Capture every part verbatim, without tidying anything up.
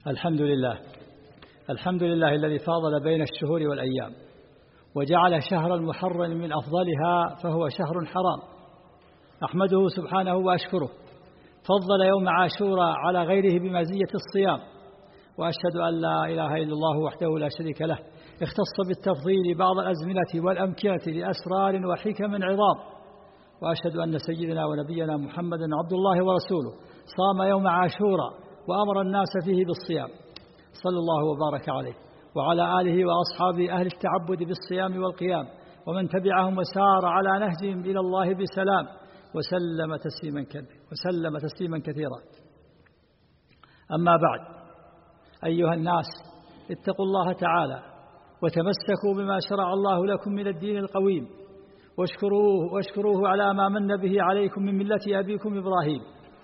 الحمد لله الحمد لله الذي فاضل بين الشهور والأيام وجعل شهر المحرم من أفضلها فهو شهر حرام. أحمده سبحانه وأشكره، فضل يوم عاشوراء على غيره بمزية الصيام، وأشهد أن لا إله إلا الله وحده لا شريك له اختص بالتفضيل بعض الأزمنة والأمكنة لأسرار وحكم عظام. وأشهد أن سيدنا ونبينا محمدا عبد الله ورسوله صام يوم عاشوراء وأمر الناس فيه بالصيام، صلى الله وبارك عليه وعلى آله وأصحابه أهل التعبد بالصيام والقيام، ومن تبعهم وسار على نهجهم إلى الله بسلام، وسلم تسليما كثيرا وسلم تسليما كثيرا. أما بعد، أيها الناس، اتقوا الله تعالى وتمسكوا بما شرع الله لكم من الدين القويم، واشكروه واشكروه على ما من به عليكم من ملة أبيكم إبراهيم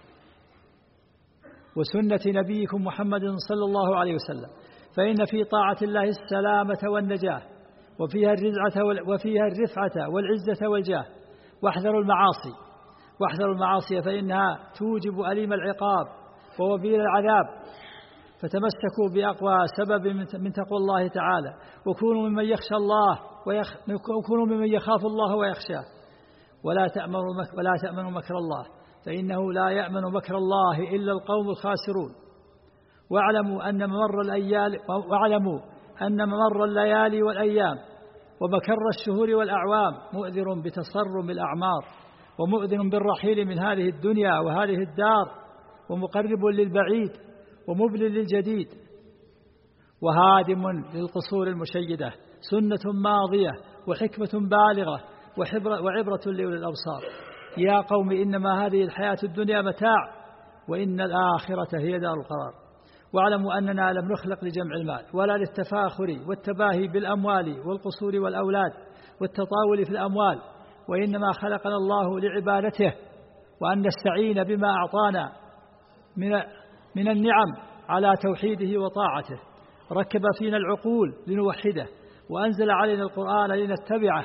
وسنة نبيكم محمد صلى الله عليه وسلم، فإن في طاعة الله السلامة والنجاة، وفيها الرفعة وفيها الرفعة والعزة والجاه. واحذروا المعاصي واحذروا المعاصي فإنها توجب أليم العقاب ووبيل العذاب، فتمسكوا بأقوى سبب من تقوى الله تعالى، وكونوا ممن يخشى الله ويخ... وكونوا ممن يخاف الله ويخشاه، ولا تأمنوا مك... ولا تأمنوا مكر الله، فإنه لا يأمن مكر الله إلا القوم الخاسرون. واعلموا أن ممر الأيام واعلموا أن ممر الليالي والأيام ومكر الشهور والأعوام مؤذر بتصرم الأعمار، ومؤذن بالرحيل من هذه الدنيا وهذه الدار، ومقرب للبعيد ومبل للجديد، وهادم للقصور المشيدة، سنة ماضية وحكمة بالغة وعبرة لأولي الأبصار. يا قوم، إنما هذه الحياة الدنيا متاع، وإن الآخرة هي دار القرار. واعلموا أننا لم نخلق لجمع المال ولا للتفاخر والتباهي بالأموال والقصور والأولاد والتطاول في الأموال، وإنما خلقنا الله لعبادته، وأن نستعين بما أعطانا من من النعم على توحيده وطاعته. ركب فينا العقول لنوحده، وأنزل علينا القرآن لنتبعه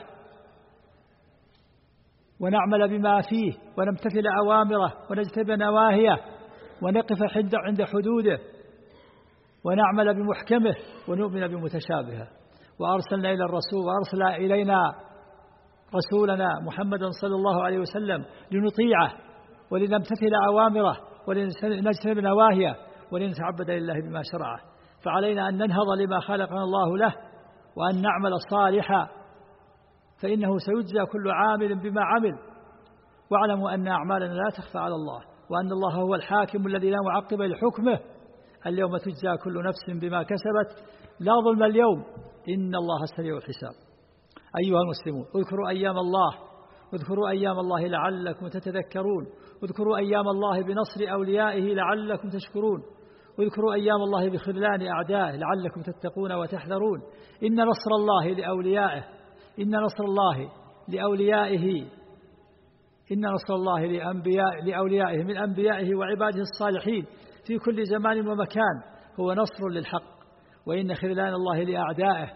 ونعمل بما فيه، ونمتثل أوامره ونجتنب نواهيه، ونقف عند حدوده، ونعمل بمحكمه ونؤمن بمتشابهه. وأرسلنا إلى الرسول وأرسل إلينا رسولنا محمدا صلى الله عليه وسلم لنطيعه ولنمتثل أوامره ولنجتنب نواهيه ولنتعبد لله بما شرعه. فعلينا أن ننهض لما خلقنا الله له، وأن نعمل صالحا، فإنه سيجزى كل عامل بما عمل. واعلموا أن أعمالنا لا تخفى على الله، وأن الله هو الحاكم الذي لا معقب لحكمه. اليوم تجزى كل نفس بما كسبت، لا ظلم اليوم، إن الله سريع الحساب. أيها المسلمون، اذكروا أيام الله اذكروا أيام الله لعلكم تتذكرون، اذكروا أيام الله بنصر أوليائه لعلكم تشكرون، اذكروا أيام الله بخذلان أعدائه لعلكم تتقون وتحذرون. إن نصر الله لأوليائه إن نصر الله لأوليائه إن نصر الله لأنبياء لأوليائه من أنبيائه وعباده الصالحين في كل زمان ومكان هو نصر للحق، وإن خذلان الله لأعدائه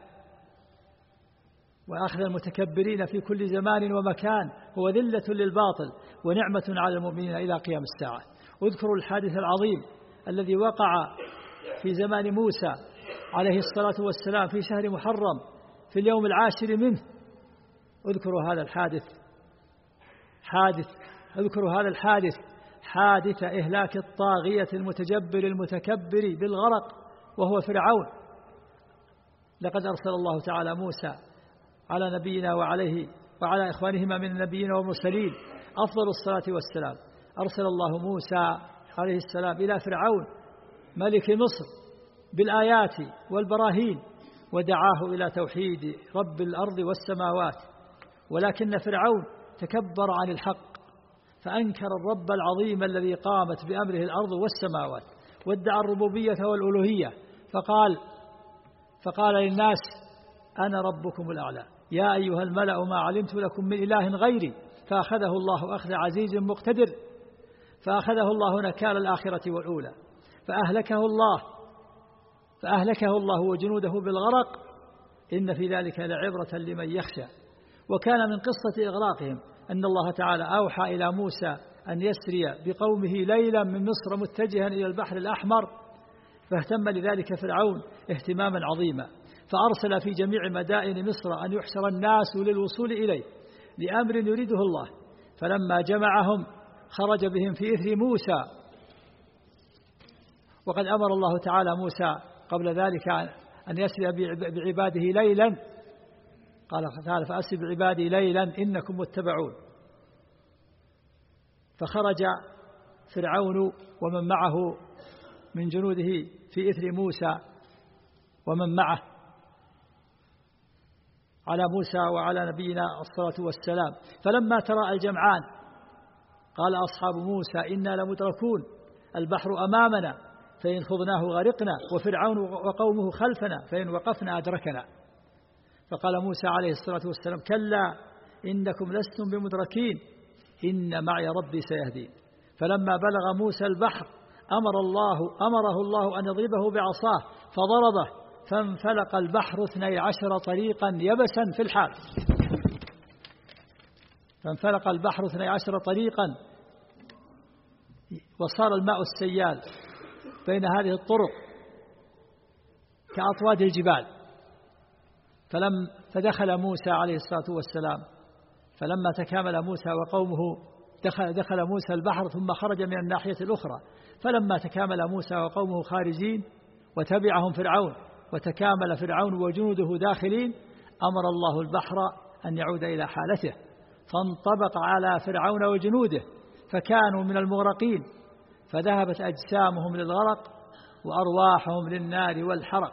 وأخذ المتكبرين في كل زمان ومكان هو ذلة للباطل ونعمة على المؤمنين إلى قيام الساعة. اذكروا الحادث العظيم الذي وقع في زمان موسى عليه الصلاة والسلام في شهر محرم في اليوم العاشر منه. اذكروا هذا الحادث حادث اذكروا هذا الحادث حادث إهلاك الطاغية المتجبر المتكبر بالغرق، وهو فرعون. لقد أرسل الله تعالى موسى على نبينا وعليه وعلى إخوانهما من النبيين والمرسلين أفضل الصلاة والسلام. أرسل الله موسى عليه السلام إلى فرعون ملك مصر بالآيات والبراهين، ودعاه إلى توحيد رب الأرض والسماوات، ولكن فرعون تكبر عن الحق، فأنكر الرب العظيم الذي قامت بأمره الأرض والسماوات، وادعى الربوبية والألوهية، فقال فقال للناس: أنا ربكم الأعلى، يا أيها الملأ ما علمت لكم من إله غيري. فأخذه الله أخذ عزيز مقتدر، فأخذه الله نكال الآخرة والأولى، فأهلكه الله فأهلكه الله وجنوده بالغرق. إن في ذلك لعبرة لمن يخشى. وكان من قصة إغراقهم أن الله تعالى أوحى إلى موسى أن يسري بقومه ليلا من مصر متجها إلى البحر الأحمر، فاهتم لذلك فرعون اهتماما عظيما، فأرسل في جميع مدائن مصر أن يحشر الناس للوصول إليه لأمر يريده الله، فلما جمعهم خرج بهم في إثر موسى. وقد أمر الله تعالى موسى قبل ذلك أن يسري بعباده ليلا، قال تعالى فأسر بعبادي ليلا إنكم متبعون. فخرج فرعون ومن معه من جنوده في إثر موسى ومن معه على موسى وعلى نبينا الصلاة والسلام. فلما تراءى الجمعان قال أصحاب موسى إنا لمدركون، البحر أمامنا فإن خضناه غرقنا وفرعون وقومه خلفنا فإن وقفنا أدركنا. فقال موسى عليه الصلاة والسلام كلا إنكم لستم بمدركين إن معي ربي سيهدين. فلما بلغ موسى البحر أمر الله أمره الله أن يضربه بعصاه فضربه فانفلق البحر اثني عشر طريقا يبسا في الحال فانفلق البحر اثني عشر طريقا وصار الماء السيال بين هذه الطرق كأطواد الجبال. فلم فدخل موسى عليه الصلاة والسلام فلما تكامل موسى وقومه دخل, دخل موسى البحر ثم خرج من الناحية الأخرى. فلما تكامل موسى وقومه خارجين وتبعهم فرعون وتكامل فرعون وجنوده داخلين أمر الله البحر أن يعود إلى حالته، فانطبق على فرعون وجنوده فكانوا من المغرقين، فذهبت أجسامهم للغرق وأرواحهم للنار والحرق.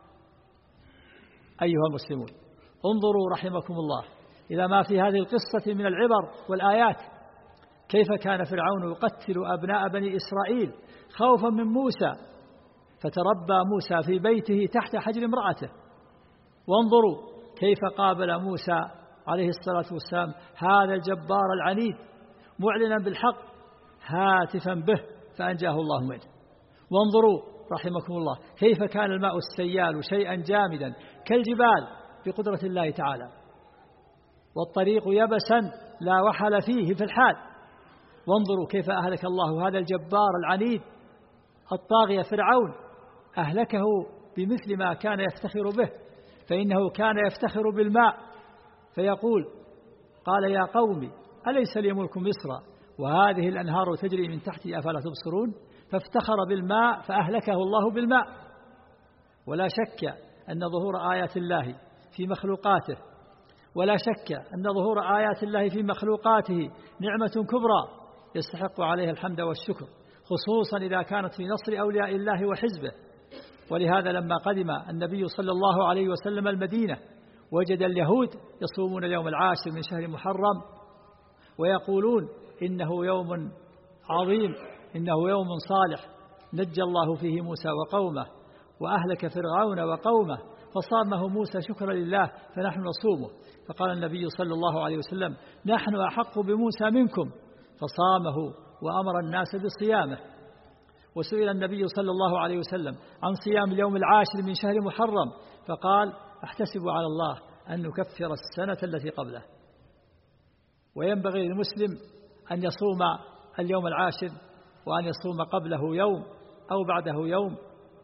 أيها المسلمون، انظروا رحمكم الله إلى ما في هذه القصة من العبر والآيات، كيف كان فرعون يقتل أبناء بني إسرائيل خوفا من موسى، فتربى موسى في بيته تحت حجر امرأته. وانظروا كيف قابل موسى عليه الصلاة والسلام هذا الجبار العنيد معلنا بالحق هاتفا به فأنجاه الله منه. وانظروا رحمكم الله كيف كان الماء السيال شيئا جامدا كالجبال بقدرة الله تعالى، والطريق يبسا لا وحل فيه في الحال. وانظروا كيف أهلك الله هذا الجبار العنيد الطاغية فرعون، أهلكه بمثل ما كان يفتخر به، فإنه كان يفتخر بالماء فيقول قال يا قوم أليس لي ملك مصر وهذه الأنهار تجري من تحتي أفلا تبصرون، فافتخر بالماء فأهلكه الله بالماء. ولا شك أن ظهور آيات الله في مخلوقاته ولا شك أن ظهور آيات الله في مخلوقاته نعمة كبرى يستحق عليها الحمد والشكر، خصوصا إذا كانت في نصر أولياء الله وحزبه. ولهذا لما قدم النبي صلى الله عليه وسلم المدينة وجد اليهود يصومون اليوم العاشر من شهر محرم ويقولون إنه يوم عظيم، إنه يوم صالح نجى الله فيه موسى وقومه وأهلك فرعون وقومه، فصامه موسى شكرا لله فنحن نصومه. فقال النبي صلى الله عليه وسلم نحن أحق بموسى منكم، فصامه وأمر الناس بصيامه. وسئل النبي صلى الله عليه وسلم عن صيام اليوم العاشر من شهر محرم فقال احتسب على الله أن نكفر السنة التي قبله. وينبغي للمسلم أن يصوم اليوم العاشر وأن يصوم قبله يوم أو بعده يوم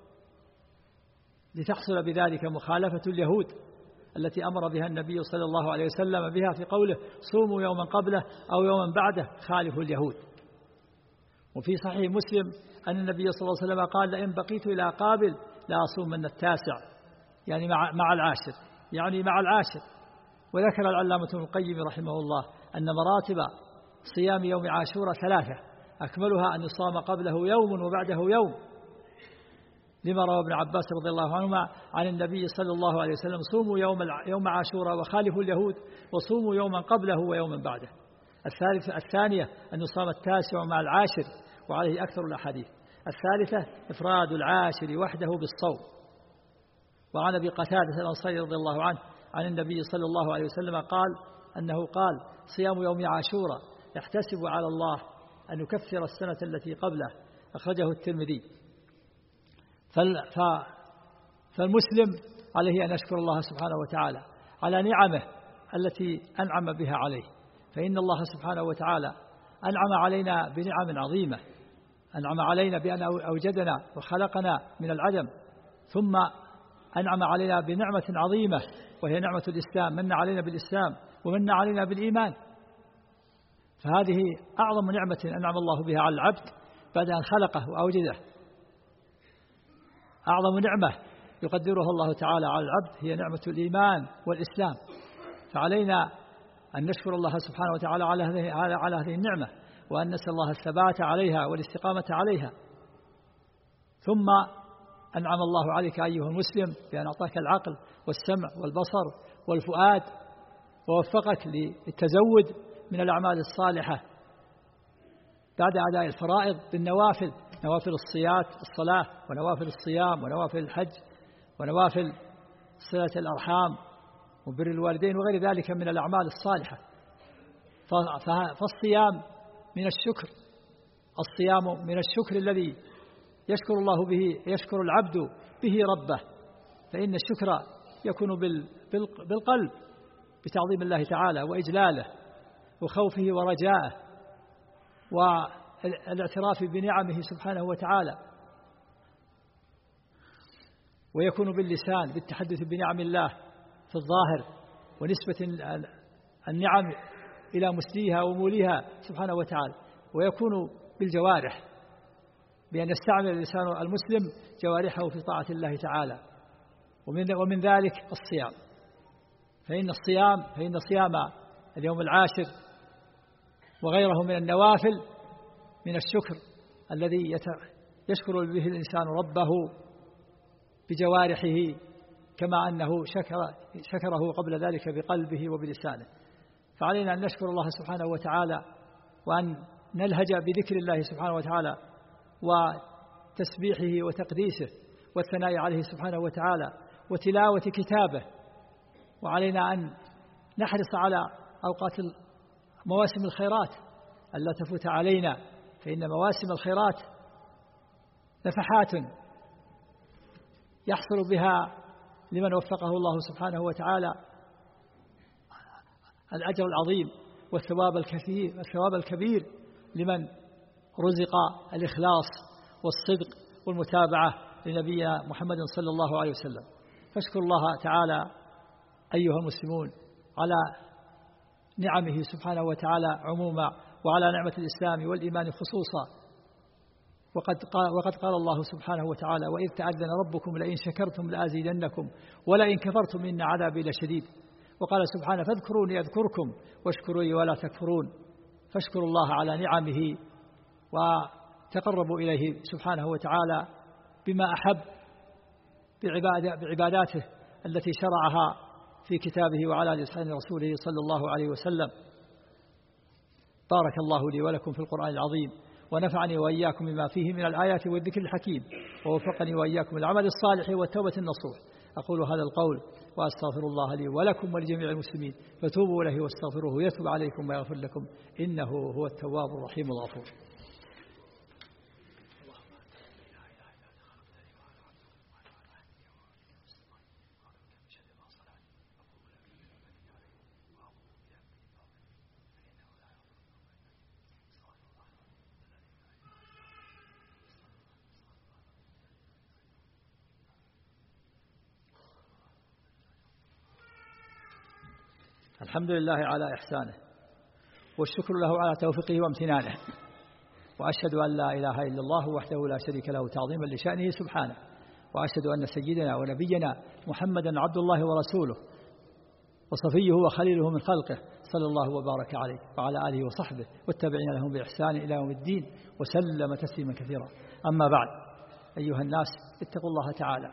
لتحصل بذلك مخالفة اليهود التي أمر بها النبي صلى الله عليه وسلم بها في قوله صوموا يوما قبله أو يوما بعده خالفوا اليهود. وفي صحيح مسلم أن النبي صلى الله عليه وسلم قال لئن بقيت إلى قابل لا أصوم من التاسع، يعني مع, مع العاشر يعني مع العاشر. وذكر العلامة ابن القيم رحمه الله أن مراتب صيام يوم عاشوراء ثلاثة، أكملها أن يصام قبله يوم وبعده يوم، لما روى ابن عباس رضي الله عنهما عن النبي صلى الله عليه وسلم صوموا يوم يوم عاشوراء وخالفوا اليهود وصوموا يوما قبله ويوما بعده. الثالثة الثانية أن يصام التاسع مع العاشر وعليه أكثر الأحاديث. الثالثة إفراد العاشر وحده بالصوم. وعن أبي قتادة الأنصاري رضي الله عنه عن النبي صلى الله عليه وسلم قال أنه قال صيام يوم عاشوراء يحتسب على الله أن يكفر السنة التي قبله، أخرجه الترمذي. فالمسلم عليه أن يشكر الله سبحانه وتعالى على نعمه التي أنعم بها عليه، فإن الله سبحانه وتعالى أنعم علينا بنعم عظيمة، أنعم علينا بأن أوجدنا وخلقنا من العدم، ثم أنعم علينا بنعمة عظيمة وهي نعمة الإسلام، من علينا بالإسلام ومن علينا بالإيمان. فهذه أعظم نعمة أنعم الله بها على العبد بعد أن خلقه وأوجده. أعظم نعمة يقدرها الله تعالى على العبد هي نعمة الإيمان والإسلام، فعلينا أن نشكر الله سبحانه وتعالى على هذه على هذه النعمة، وأن نسأل الله الثبات عليها والاستقامة عليها. ثم أنعم الله عليك أيها المسلم بأن أعطاك العقل والسمع والبصر والفؤاد، ووفقك للتزود من الأعمال الصالحة بعد أداء الفرائض بالنوافل، نوافل الصيام الصلاة ونوافل الصيام ونوافل الحج ونوافل صلة الأرحام وبر الوالدين وغير ذلك من الأعمال الصالحة. فالصيام من الشكر، الصيام من الشكر الذي يشكر الله به، يشكر العبد به ربه، فإن الشكر يكون بالقلب بتعظيم الله تعالى وإجلاله وخوفه ورجائه والاعتراف بنعمه سبحانه وتعالى، ويكون باللسان بالتحدث بنعم الله في الظاهر ونسبة النعم إلى مسديها وموليها سبحانه وتعالى، ويكون بالجوارح بأن يستعمل الإنسان المسلم جوارحه في طاعة الله تعالى، ومن, ومن ذلك الصيام. فإن الصيام فإن صيام اليوم العاشر وغيره من النوافل من الشكر الذي يشكر به الإنسان ربه بجوارحه، كما أنه شكر شكره قبل ذلك بقلبه وبلسانه. فعلينا أن نشكر الله سبحانه وتعالى، وأن نلهج بذكر الله سبحانه وتعالى وتسبيحه وتقديسه والثناء عليه سبحانه وتعالى وتلاوة كتابه. وعلينا أن نحرص على أوقات مواسم الخيرات ألا تفوت علينا، فإن مواسم الخيرات نفحات يحصل بها لمن وفقه الله سبحانه وتعالى الأجر العظيم والثواب الكثير الثواب الكبير لمن رزق الإخلاص والصدق والمتابعة لنبينا محمد صلى الله عليه وسلم. فاشكروا الله تعالى أيها المسلمون على نعمه سبحانه وتعالى عموما، وعلى نعمة الإسلام والإيمان خصوصا. وقد قال, وقد قال الله سبحانه وتعالى: وإذ تأذن ربكم لئن شكرتم لأزيدنكم ولئن كفرتم إن عذابي لشديد. وقال سبحانه: فاذكروني أذكركم واشكروا لي ولا تكفرون. فاشكروا الله على نعمه وتقربوا إليه سبحانه وتعالى بما أحب بعباداته التي شرعها في كتابه وعلى لسان رسوله صلى الله عليه وسلم. بارك الله لي ولكم في القرآن العظيم، ونفعني وإياكم بما فيه من الآيات والذكر الحكيم، ووفقني وإياكم للعمل الصالح والتوبة النصوح. أقول هذا القول وأستغفر الله لي ولكم ولجميع المسلمين، فتوبوا إليه واستغفروه يتوب عليكم ويغفر لكم، إنه هو التواب الرحيم الغفور. الحمد لله على إحسانه، والشكر له على توفيقه وامتنانه، وأشهد أن لا إله إلا الله وحده لا شريك له تعظيما لشأنه سبحانه، وأشهد أن سيدنا ونبينا محمدا عبد الله ورسوله وصفيه وخليله من خلقه، صلى الله وبارك عليه وعلى آله وصحبه والتابعين لهم بإحسان إلى يوم الدين، وسلم تسليما كثيرا. أما بعد، أيها الناس، اتقوا الله تعالى.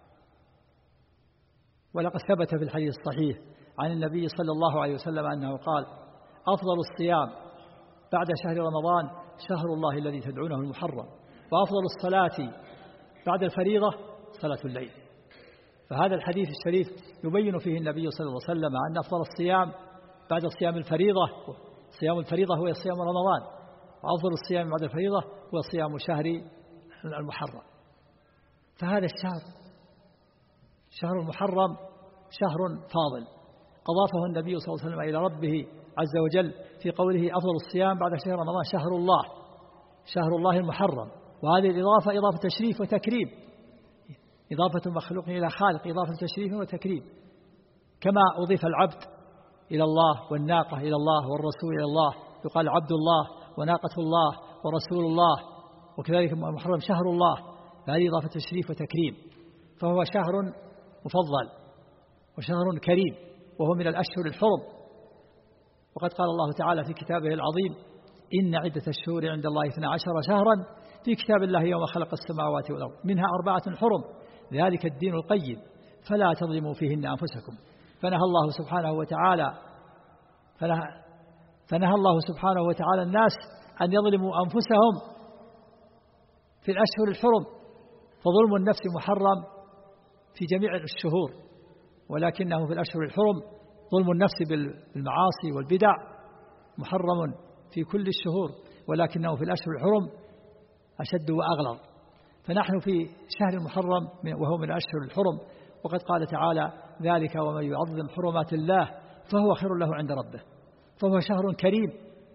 ولقد ثبت في الحديث الصحيح عن النبي صلى الله عليه وسلم أنه قال: أفضل الصيام بعد شهر رمضان شهر الله الذي تدعونه المحرم، وأفضل الصلاة بعد الفريضة صلاة الليل. فهذا الحديث الشريف يبين فيه النبي صلى الله عليه وسلم أن أفضل الصيام بعد صيام الفريضة، صيام الفريضة هو صيام رمضان، وأفضل الصيام بعد الفريضة هو صيام شهر المحرم. فهذا الشهر شهر المحرم شهر فاضل أضافه النبي صلى الله عليه وسلم إلى ربه عز وجل في قوله: أفضل الصيام بعد شهر رمضان شهر الله. شهر الله المحرم. وهذه الإضافة إضافة تشريف وتكريم، إضافة مخلوق إلى خالق إضافة تشريف وتكريم، كما أضيف العبد إلى الله والناقة إلى الله والرسول إلى الله، يقال عبد الله وناقة الله ورسول الله. وكذلك المحرم شهر الله، فهذه إضافة تشريف وتكريم، فهو شهر مفضل وشهر كريم، وهو من الأشهر الحرم. وقد قال الله تعالى في كتابه العظيم: إن عدة الشهور عند الله اثنا عشر شهرا في كتاب الله يوم خلق السماوات والأرض منها أربعة حرم ذلك الدين القيم فلا تظلموا فيهن أنفسكم. فنهى الله سبحانه وتعالى فنهى, فنهى الله سبحانه وتعالى الناس أن يظلموا أنفسهم في الأشهر الحرم، فظلم النفس محرم في جميع الشهور، ولكنه في الأشهر الحرم ظلم النفس بالمعاصي والبدع محرم في كل الشهور، ولكنه في الأشهر الحرم أشد وأغلظ. فنحن في شهر المحرم وهو من الأشهر الحرم، وقد قال تعالى: ذلك ومن يعظم حرمات الله فهو خير له عند ربه. فهو شهر كريم.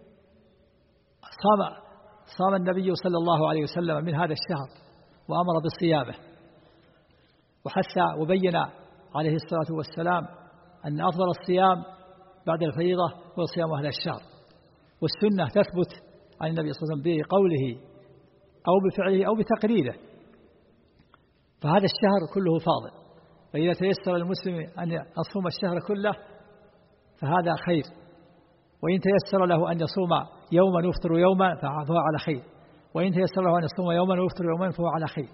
صام صام النبي صلى الله عليه وسلم من هذا الشهر وأمر بصيامه، وحث وبين عليه الصلاة والسلام أن أفضل الصيام بعد الفريضة هو صيام هذا الشهر. والسنة تثبت عن النبي صلى الله عليه وسلم بقوله أو بفعله أو بتقريره. فهذا الشهر كله فاضل، فإذا تيسر المسلم أن يصوم الشهر كله فهذا خير، وإن تيسر له أن يصوم يوما ويفطر يوما فهو على خير، وإن تيسر له أن يصوم يوما ويفطر يوما فهو على خير،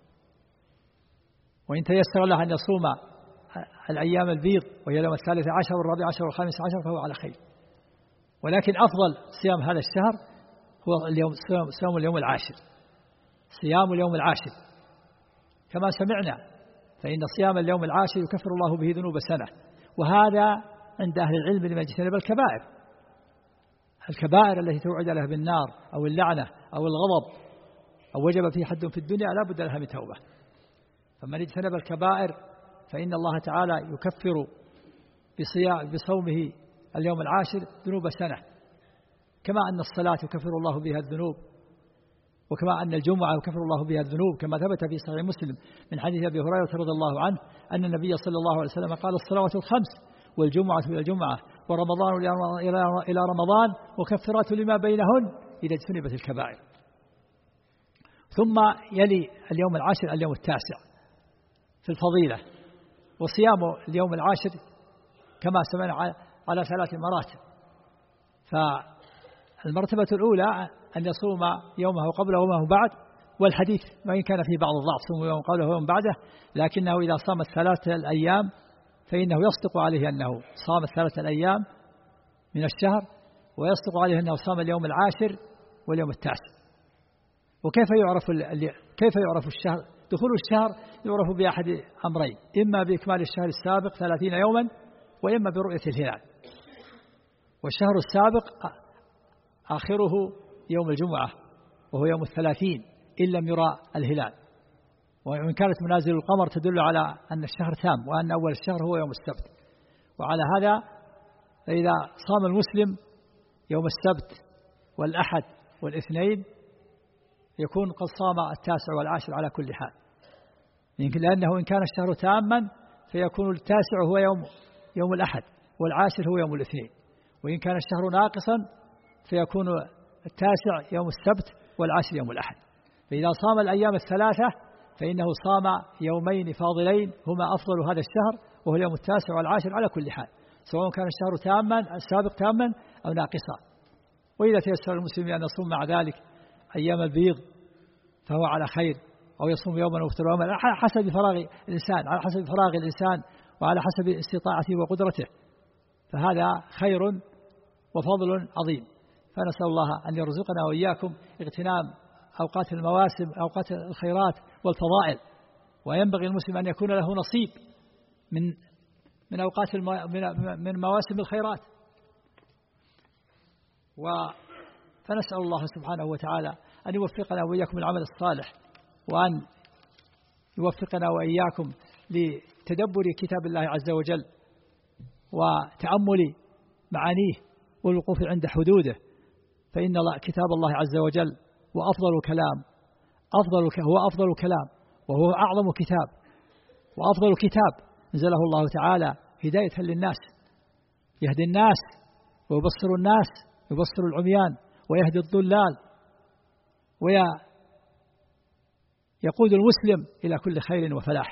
وإن تيسر له أن يصوم الأيام البيض وهي اليوم الثالث عشر والرابع عشر والخامس عشر فهو على خير. ولكن أفضل صيام هذا الشهر هو اليوم صيام اليوم العاشر، صيام اليوم العاشر كما سمعنا، فإن صيام اليوم العاشر يكفر الله به ذنوب سنة. وهذا عند أهل العلم لمن اجتنب الكبائر، الكبائر التي توعد لها بالنار أو اللعنة أو الغضب أو وجب فيه حد في الدنيا لا بد لها من توبة. فمن اجتنب الكبائر فإن الله تعالى يكفر بصومه اليوم العاشر ذنوب سنة، كما أن الصلاة يكفر الله بها الذنوب، وكما أن الجمعة يكفر الله بها الذنوب، كما ثبت في صحيح مسلم من حديث أبي هريرة رضي الله عنه أن النبي صلى الله عليه وسلم قال: الصلوات الخمس والجمعة إلى الجمعة ورمضان إلى رمضان وكفرات لما بينهن إذا اجتنبت الكبائر. ثم يلي اليوم العاشر اليوم التاسع في الفضيلة، وصيام اليوم العاشر كما سمعنا على ثلاث مراتب. فالمرتبة الأولى أن يصوم يومه قبله ويومه بعد، والحديث وإن كان فيه بعض الضعف صوم يوم قبله ويوم بعده، لكنه إذا صام الثلاثة الأيام فإنه يصدق عليه أنه صام الثلاثة الأيام من الشهر، ويصدق عليه أنه صام اليوم العاشر واليوم التاسع. وكيف يعرف كيف يعرف الشهر؟ دخول الشهر يعرف بأحد أمرين: إما بإكمال الشهر السابق ثلاثين يوما، وإما برؤية الهلال. والشهر السابق آخره يوم الجمعة وهو يوم الثلاثين إن لم يرى الهلال، وإن كانت منازل القمر تدل على أن الشهر تام وأن أول الشهر هو يوم السبت. وعلى هذا فإذا صام المسلم يوم السبت والأحد والاثنين يكون قد صام التاسع والعاشر على كل حال، لأنه إن كان الشهر تاما فيكون التاسع هو يوم يوم الأحد والعاشر هو يوم الاثنين، وإن كان الشهر ناقصا فيكون التاسع يوم السبت والعاشر يوم الأحد. فإذا صام الأيام الثلاثة فإنه صام يومين فاضلين هما أفضل هذا الشهر، وهو اليوم التاسع والعاشر على كل حال، سواء كان الشهر تاما السابق تاما أو ناقصا. وإذا تيسر المسلم أن يصوم مع ذلك أيام البيض فهو على خير، أو يصوم يوما ويفطر يوما على حسب فراغ الإنسان على حسب فراغ الإنسان وعلى حسب استطاعته وقدرته، فهذا خير وفضل عظيم. فنسأل الله أن يرزقنا وإياكم اغتنام أوقات المواسم، أوقات الخيرات والفضائل، وينبغي المسلم أن يكون له نصيب من من أوقات المو... من... من مواسم الخيرات. و... فنسأل الله سبحانه وتعالى أن يوفقنا وإياكم العمل الصالح، وأن يوفقنا وإياكم لتدبر كتاب الله عز وجل وتأمل معانيه والوقوف عند حدوده، فإن الله كتاب الله عز وجل وأفضل كلام أفضل هو أفضل كلام، وهو أعظم كتاب وأفضل كتاب أنزله الله تعالى هداية للناس، يهدي الناس ويبصر الناس، يبصر العميان ويهدي الضلال ويقود المسلم إلى كل خير وفلاح.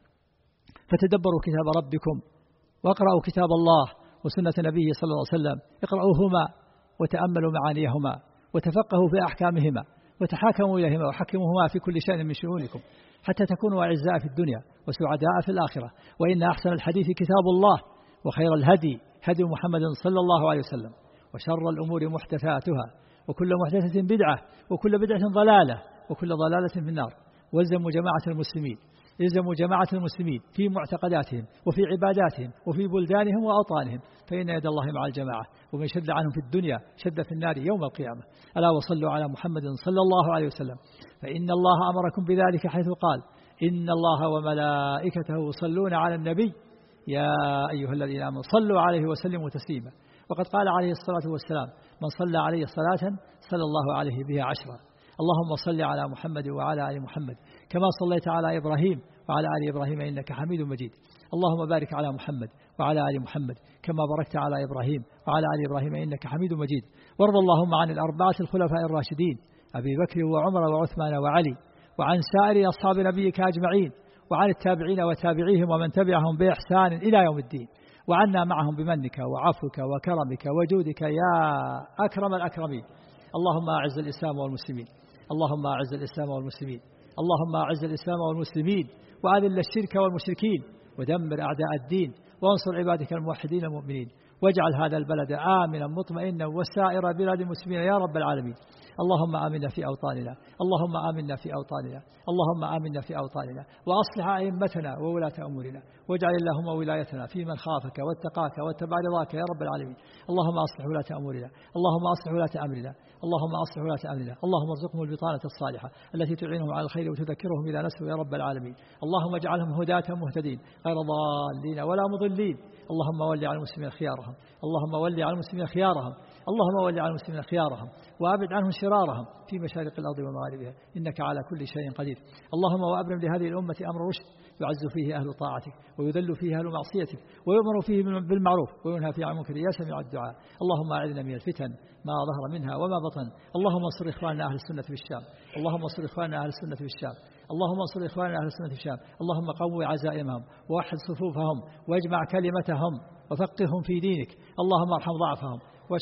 فتدبروا كتاب ربكم واقرأوا كتاب الله وسنة نبيه صلى الله عليه وسلم، اقرأوهما وتأملوا معانيهما وتفقهوا في أحكامهما وتحاكموا إليهما وحكموهما في كل شيء من شؤونكم حتى تكونوا أعزاء في الدنيا وسعداء في الآخرة. وإن أحسن الحديث كتاب الله وخير الهدي هدي محمد صلى الله عليه وسلم وشر الأمور محدثاتها وكل محدثة بدعة وكل بدعة ضلالة وكل ضلالة في النار. والزموا جماعة المسلمين يلزموا جماعة المسلمين في معتقداتهم وفي عباداتهم وفي بلدانهم وأوطانهم، فإن يد الله مع الجماعة، ومن شد عنهم في الدنيا شد في النار يوم القيامة. ألا وصلوا على محمد صلى الله عليه وسلم، فإن الله أمركم بذلك حيث قال إن الله وملائكته يصلون على النبي يا أيها الذين آمنوا صلوا عليه وسلموا تسليما. وقد قال عليه الصلاة والسلام من صلى عليه صلاة صلى الله عليه بها عشرا. اللهم صل على محمد وعلى آل محمد كما صليت على إبراهيم وعلى آل إبراهيم إنك حميد مجيد. اللهم بارك على محمد وعلى آل محمد كما باركت على إبراهيم وعلى آل إبراهيم إنك حميد مجيد. وارض اللهم عن الأربعة الخلفاء الراشدين أبي بكر وعمر وعثمان وعلي، وعن سائر أصحاب نبيك أجمعين، وعن التابعين وتابعيهم ومن تبعهم بإحسان إلى يوم الدين، وعنا معهم بمنك وعفوك وكرمك وجودك يا أكرم الأكرمين. اللهم أعز الإسلام والمسلمين، اللهم أعز الإسلام والمسلمين، اللهم أعز الإسلام والمسلمين، وأذل الشرك والمشركين، ودمر أعداء الدين، وانصر عبادك الموحدين المؤمنين، واجعل هذا البلد آمنا مطمئنا وسائر بلاد المسلمين يا رب العالمين. اللهم آمنا في أوطاننا، اللهم آمنا في أوطاننا، اللهم آمنا في أوطاننا، وأصلح أئمتنا وولاة أمورنا، واجعل اللهم ولايتنا في من خافك واتقاك واتبع رضاك يا رب العالمين. اللهم أصلح ولاة أمورنا، اللهم أصلح ولاة أمرنا، اللهم أصلح ولاة أمرنا، اللهم ارزقهم البطانة الصالحة التي تعينهم على الخير وتذكرهم إذا نسوا يا رب العالمين. اللهم اجعلهم هداة مهتدين غير ضالين ولا مضلين. اللهم ول على المسلمين خيارهم، اللهم ول على المسلمين خيارهم، اللهم ول على المسلمين خيارهم، وأبعد عنهم شرارهم في مشارق الأرض ومغاربها، إنك على كل شيء قدير. اللهم وأبرم لهذه الأمة أمر رشد يعز فيه أهل طاعتك ويذل فيه أهل معصيتك، ويؤمر فيه بالمعروف وينهى فيه عن المنكر يا سميع الدعاء. اللهم أعذنا من الفتن ما ظهر منها وما بطن. اللهم انصر إخواننا أهل السنة في الشام، اللهم انصر إخواننا أهل السنة في الشام، اللهم انصر إخواننا أهل السنة في الشام. اللهم قوي عزائمهم ووحد صفوفهم واجمع كلمتهم وفقههم في دينك. اللهم ارحم ضعفهم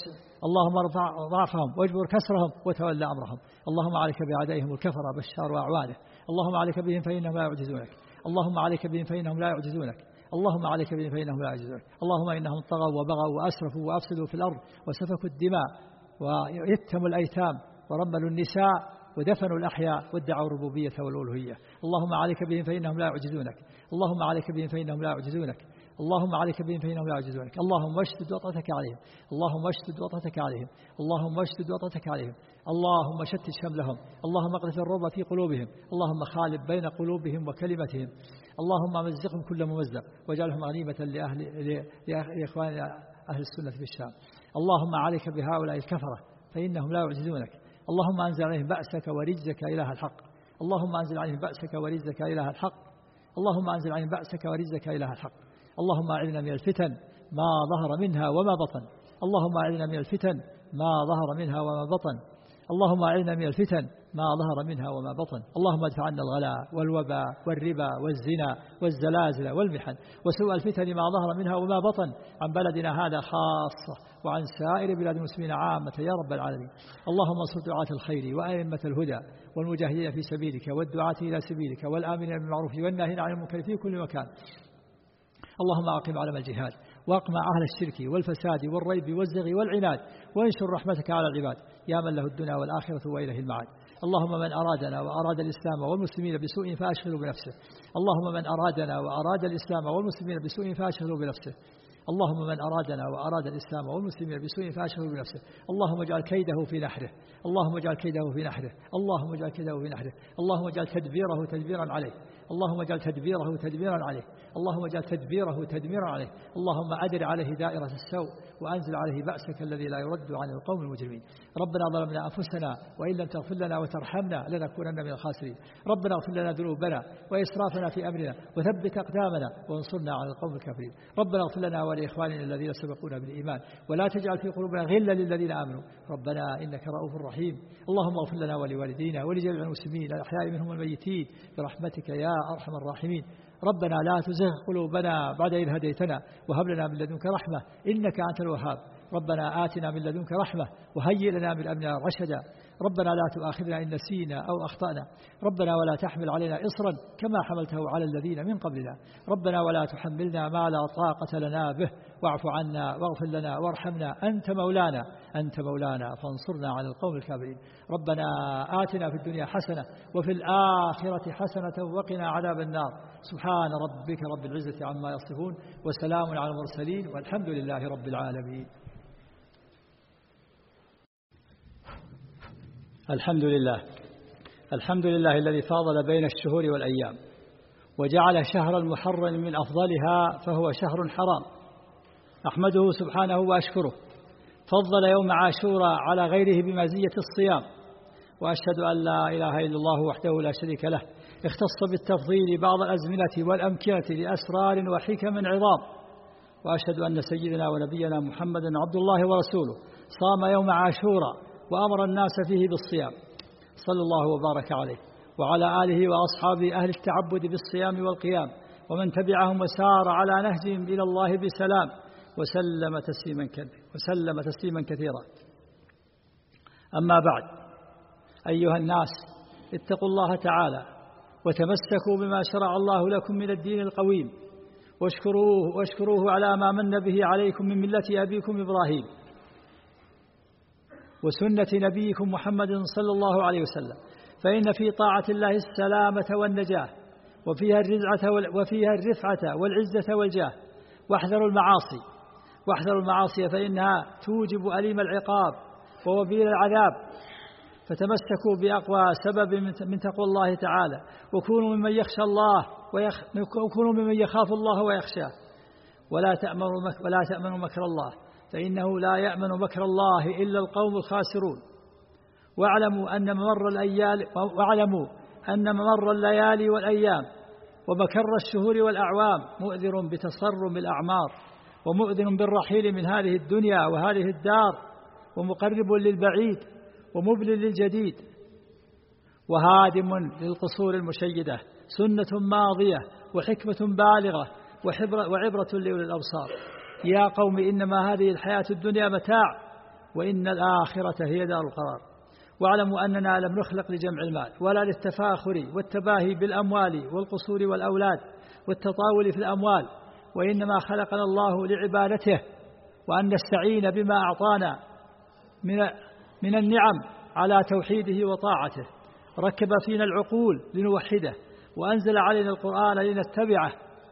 اللهم ارفع ضعفهم واجبر كسرهم وتولى أمرهم. اللهم عليك بعدائهم الكفر بشار وأعوانه، اللهم عليك بهم فإنهم لا يعجزونك، اللهم عليك بهم فإنهم لا يعجزونك، اللهم عليك بهم فإنهم لا يعجزونك. اللهم إنهم طغوا وبغوا وأسرفوا وأفسدوا في الأرض وسفكوا الدماء ويتموا الأيتام ورملوا النساء ودفنوا الأحياء وادعوا الربوبية والألوهية. اللهم عليك بهم فإنهم لا يعجزونك، اللهم عليك بهم فإنهم لا يعجزونك، اللهم عليك بهم فإنهم لا يعجزونك. اللهم اشدد وطأتك عليهم، اللهم اشدد وطأتك عليهم، اللهم اشدد وطأتك عليهم، اللهم شتت شملهم، اللهم اقذف الرعب في قلوبهم، اللهم خالب بين قلوبهم وكلمتهم، اللهم مزقهم كل ممزق واجعلهم غنيمة لأهل لإخوان أهل السنة في الشام. اللهم عليك بهؤلاء الكفرة فإنهم لا يعجزونك. اللهم أنزل عليهم بأسك ورجزك إله الحق، اللهم أنزل عليهم بأسك ورجزك إله الحق، اللهم أنزل عليهم بأسك ورجزك إله الحق. اللهم أعذنا من الفتن ما ظهر منها وما بطن، اللهم أعذنا من الفتن ما ظهر منها وما بطن، اللهم أعذنا من الفتن ما ظهر منها وما بطن. اللهم ادفع عنا الغلاء والوباء والربا والزنا والزلازل والمحن وسوء الفتن ما ظهر منها وما بطن عن بلدنا هذا خاصة وعن سائر بلاد المسلمين عامة يا رب العالمين. اللهم انصر دعاة الخير وأئمة الهدى والمجاهدين في سبيلك والدعاة إلى سبيلك والآمنين بالمعروف والناهين عن المنكر في كل مكان. اللهم أقم علم الجهاد واقمع أهل الشرك والفساد والريب والزغي والعناد، وانشر رحمتك على العباد يا من له الدنيا والآخرة وإليه المعاد. اللهم من أرادنا وأراد الإسلام والمسلمين بسوء فأشغله بنفسه، اللهم من أرادنا وأراد الإسلام والمسلمين بسوء فأشغله بنفسه، اللهم من أرادنا وأراد الإسلام والمسلمين بسوء فأشغله بنفسه. اللهم اجعل كيده في نحره، اللهم اجعل كيده في نحره، اللهم اجعل كيده في نحره، اللهم اجعل تدبيره تدبيرا عليه، اللهم اجعل تدبيره تدميرا عليه، اللهم اجعل تدبيره تدميرا عليه، اللهم أدر عليه دائرة السوء وأنزل عليه بأسك الذي لا يرد عن القوم المجرمين. ربنا ظلمنا أنفسنا وإن لم تغفر لنا وترحمنا لنكونن من الخاسرين. ربنا اغفر لنا ذنوبنا وإسرافنا في أمرنا وثبت أقدامنا وانصرنا على القوم الكافرين. ربنا اغفر لنا ولإخواننا الذين سبقونا بالإيمان ولا تجعل في قلوبنا غلا للذين آمنوا ربنا إنك رؤوف رحيم. اللهم اغفر لنا ولوالدينا ولجميع المسلمين الأحياء منهم والميتين برحمتك يا أرحم الراحمين. ربنا لا تزغ قلوبنا بعد إذ هديتنا وهب لنا من لدنك رحمة إنك أنت الوهاب. ربنا آتنا من لدنك رحمة وهيئ لنا من أمرنا رشدا. ربنا لا تؤاخذنا إن نسينا أو أخطأنا. ربنا ولا تحمل علينا إصرا كما حملته على الذين من قبلنا. ربنا ولا تحملنا ما لا طاقة لنا به واعف عنا واغفر لنا وارحمنا أنت مولانا أنت مولانا فانصرنا على القوم الكافرين. ربنا آتنا في الدنيا حسنة وفي الآخرة حسنة وقنا عذاب النار. سبحان ربك رب العزة عما يصفون وسلام على المرسلين والحمد لله رب العالمين. الحمد لله الحمد لله الذي فاضل بين الشهور والأيام وجعل شهر المحرم من أفضلها فهو شهر حرام. أحمده سبحانه وأشكره. فضل يوم عاشوراء على غيره بمزية الصيام، وأشهد أن لا إله إلا الله وحده لا شريك له اختص بالتفضيل بعض الأزمنة والأمكنة لأسرار وحكم عظام. وأشهد أن سيدنا ونبينا محمدا عبد الله ورسوله صام يوم عاشوراء وأمر الناس فيه بالصيام صلى الله وبارك عليه وعلى آله وأصحابه أهل التعبد بالصيام والقيام ومن تبعهم وسار على نهجهم إلى الله بسلام وسلم تسليما كثيرا وسلم تسليما كثيرا. أما بعد، أيها الناس اتقوا الله تعالى وتمسكوا بما شرع الله لكم من الدين القويم واشكروه واشكروه على ما من به عليكم من ملة أبيكم إبراهيم وسنة نبيكم محمد صلى الله عليه وسلم، فإن في طاعة الله السلامة والنجاة وفيها الرزعة وفيها الرفعة والعزة والجاه. واحذروا المعاصي واحذروا المعاصي فإنها توجب أليم العقاب ووبيل العذاب. فتمسكوا بأقوى سبب من تقوى الله تعالى وكونوا ممن يخشى الله ويخ... وكونوا ممن يخاف الله ويخشاه. ولا تأمنوا مك... ولا تأمنوا مكر الله فإنه لا يأمن مكر الله إلا القوم الخاسرون. واعلموا أن ممر الأيال واعلموا أن ممر الليالي والأيام ومكر الشهور والأعوام مؤذر بتصرم الأعمار ومؤذن بالرحيل من هذه الدنيا وهذه الدار ومقرب للبعيد ومبل للجديد وهادم للقصور المشيدة. سنة ماضية وحكمة بالغة وعبرة لأولي الأبصار. يا قوم إنما هذه الحياة الدنيا متاع وإن الآخرة هي دار القرار. واعلموا أننا لم نخلق لجمع المال ولا للتفاخر والتباهي بالأموال والقصور والأولاد والتطاول في الأموال، وإنما خلقنا الله لعبادته وأن نستعين بما أعطانا من من النعم على توحيده وطاعته. ركب فينا العقول لنوحده وأنزل علينا القرآن لنتبعه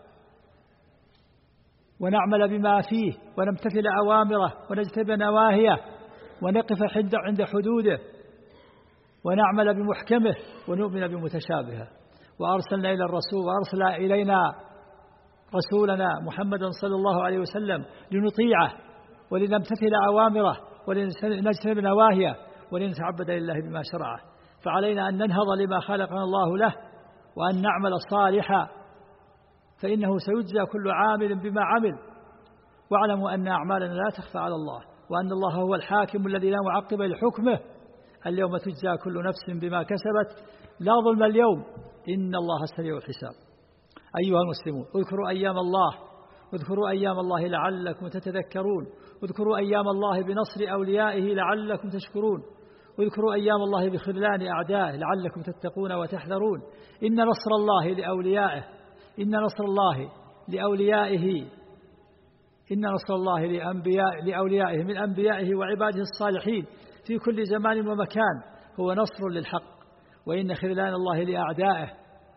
ونعمل بما فيه ونمتثل أوامره ونجتنب نواهيه ونقف عند حدوده ونعمل بمحكمه ونؤمن بمتشابهه. وأرسلنا إلى الرسول وأرسل إلينا رسولنا محمدا صلى الله عليه وسلم لنطيعه ولنمتثل أوامره ولنجتنب نواهيه ولنتعبد لله بما شرعه. فعلينا أن ننهض لما خلقنا الله له وأن نعمل صالحا فإنه سيجزى كل عامل بما عمل. واعلموا أن أعمالنا لا تخفى على الله وأن الله هو الحاكم الذي لا معقب لحكمه. اليوم تجزى كل نفس بما كسبت لا ظلم اليوم إن الله سريع الحساب. أيها المسلمون، اذكروا أيام الله اذكروا أيام الله لعلكم تتذكرون. اذكروا أيام الله بنصر أوليائه لعلكم تشكرون. اذكروا أيام الله بخذلان أعدائه لعلكم تتقون وتحذرون. إن نصر الله لأوليائه إن نصر الله لأوليائه إن نصر الله لأنبياء لأوليائه من أنبيائه وعباده الصالحين في كل زمان ومكان هو نصر للحق. وإن خذلان الله لأعدائه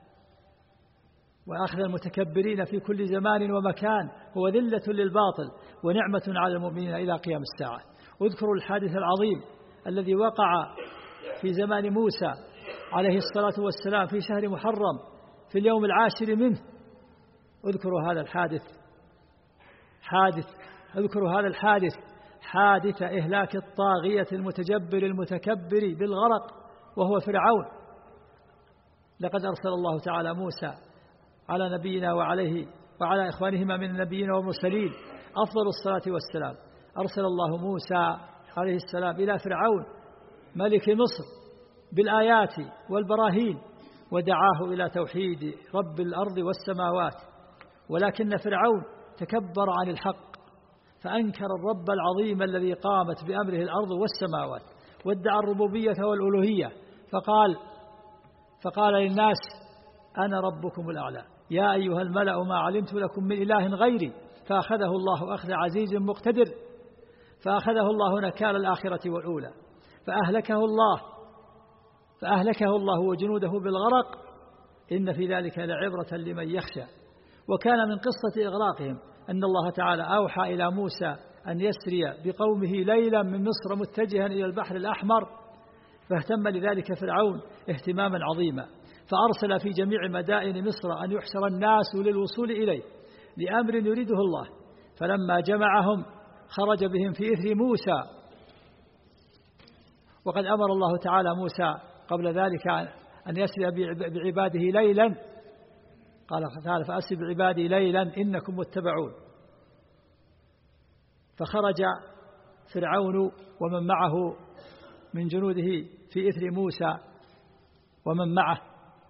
وأخذ المتكبرين في كل زمان ومكان هو ذلة للباطل ونعمة على المؤمنين إلى قيام الساعة. اذكروا الحادث العظيم الذي وقع في زمان موسى عليه الصلاة والسلام في شهر محرم في اليوم العاشر منه. اذكروا هذا الحادث حادث اذكروا هذا الحادث حادث إهلاك الطاغية المتجبر المتكبر بالغرق وهو فرعون. لقد أرسل الله تعالى موسى على نبينا وعليه وعلى إخوانهما من النبيين والمرسلين أفضل الصلاة والسلام. أرسل الله موسى عليه السلام إلى فرعون ملك مصر بالآيات والبراهين ودعاه إلى توحيد رب الأرض والسماوات، ولكن فرعون تكبر عن الحق فأنكر الرب العظيم الذي قامت بأمره الأرض والسماوات، وادعى الربوبية والألوهية، فقال فقال للناس أنا ربكم الأعلى يا أيها الملأ ما علمت لكم من إله غيري، فأخذه الله أخذ عزيز مقتدر، فأخذه الله نكال الآخرة والأولى، فأهلكه الله فأهلكه الله وجنوده بالغرق. إن في ذلك لعبرة لمن يخشى. وكان من قصة إغراقهم أن الله تعالى أوحى إلى موسى أن يسري بقومه ليلا من مصر متجها إلى البحر الأحمر، فاهتم لذلك فرعون اهتماما عظيما، فأرسل في جميع مدائن مصر أن يحشر الناس للوصول إليه لأمر يريده الله، فلما جمعهم خرج بهم في إثر موسى. وقد أمر الله تعالى موسى قبل ذلك أن يسري بعباده ليلا، قال تعالى فأسر بعبادي ليلا إنكم متبعون. فخرج فرعون ومن معه من جنوده في إثر موسى ومن معه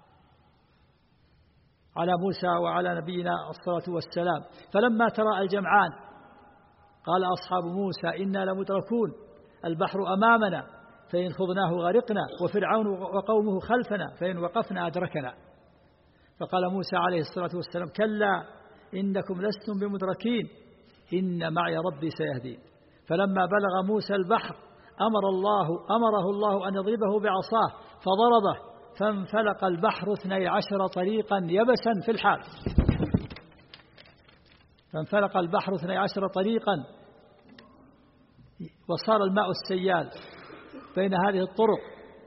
على موسى وعلى نبينا الصلاة والسلام. فلما تراءى الجمعان قال أصحاب موسى إنا لمدركون، البحر أمامنا فإن خضناه غرقنا وفرعون وقومه خلفنا فإن وقفنا أدركنا. فقال موسى عليه الصلاة والسلام كلا إنكم لستم بمدركين إن معي ربي سيهدين. فلما بلغ موسى البحر أمر الله أمره الله أن يضربه بعصاه فضربه فانفلق البحر اثني عشر طريقا يبسا في الحال فانفلق البحر اثني عشر طريقا وصار الماء السيال بين هذه الطرق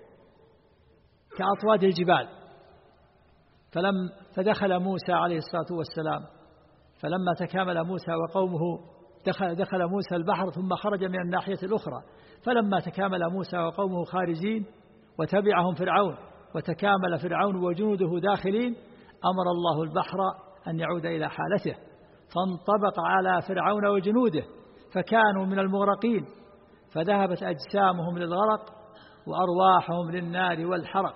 كأطواد الجبال. فلم فدخل موسى عليه الصلاة والسلام فلما تكامل موسى وقومه دخل, دخل موسى البحر ثم خرج من الناحية الأخرى. فلما تكامل موسى وقومه خارجين وتبعهم فرعون وتكامل فرعون وجنوده داخلين أمر الله البحر أن يعود إلى حالته، فانطبق على فرعون وجنوده فكانوا من المغرقين، فذهبت أجسامهم للغرق وأرواحهم للنار والحرق.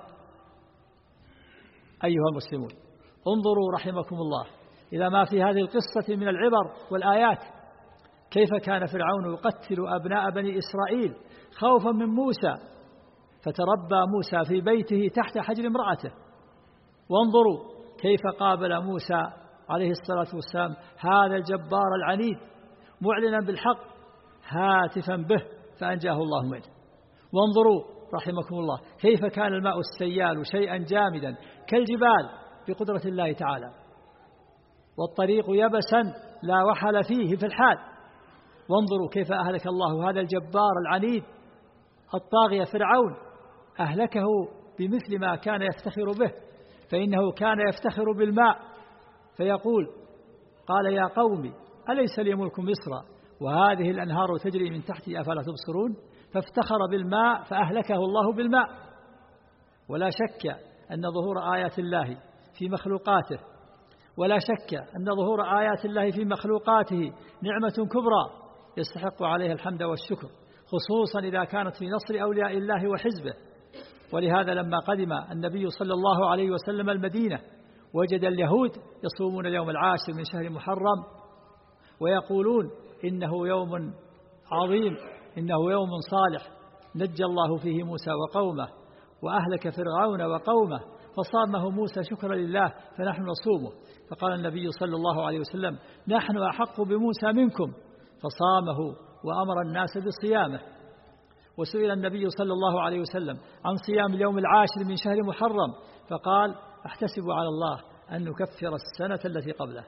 أيها المسلمون انظروا رحمكم الله إلى ما في هذه القصة من العبر والآيات، كيف كان فرعون يقتل أبناء بني إسرائيل خوفا من موسى، فتربى موسى في بيته تحت حجر امرأته. وانظروا كيف قابل موسى عليه الصلاة والسلام هذا الجبار العنيد معلنا بالحق هاتفا به فأنجاه الله منه. وانظروا رحمكم الله كيف كان الماء السيال شيئا جامدا كالجبال بقدرة الله تعالى، والطريق يبسا لا وحل فيه في الحال. وانظروا كيف أهلك الله هذا الجبار العنيد الطاغية فرعون، أهلكه بمثل ما كان يفتخر به، فإنه كان يفتخر بالماء فيقول قال يا قوم أليس لي ملك مصر وهذه الأنهار تجري من تحتي أفلا تبصرون، فافتخر بالماء فأهلكه الله بالماء. ولا شك أن ظهور آيات الله في مخلوقاته ولا شك أن ظهور آيات الله في مخلوقاته نعمة كبرى يستحق عليها الحمد والشكر، خصوصا إذا كانت في نصر أولياء الله وحزبه. ولهذا لما قدم النبي صلى الله عليه وسلم المدينة وجد اليهود يصومون اليوم العاشر من شهر محرم ويقولون إنه يوم عظيم، إنه يوم صالح نجى الله فيه موسى وقومه وأهلك فرعون وقومه، فصامه موسى شكرا لله فنحن نصومه. فقال النبي صلى الله عليه وسلم نحن أحق بموسى منكم، فصامه وأمر الناس بصيامه. وسئل النبي صلى الله عليه وسلم عن صيام اليوم العاشر من شهر محرم فقال أحتسب على الله أن نكفر السنة التي قبله.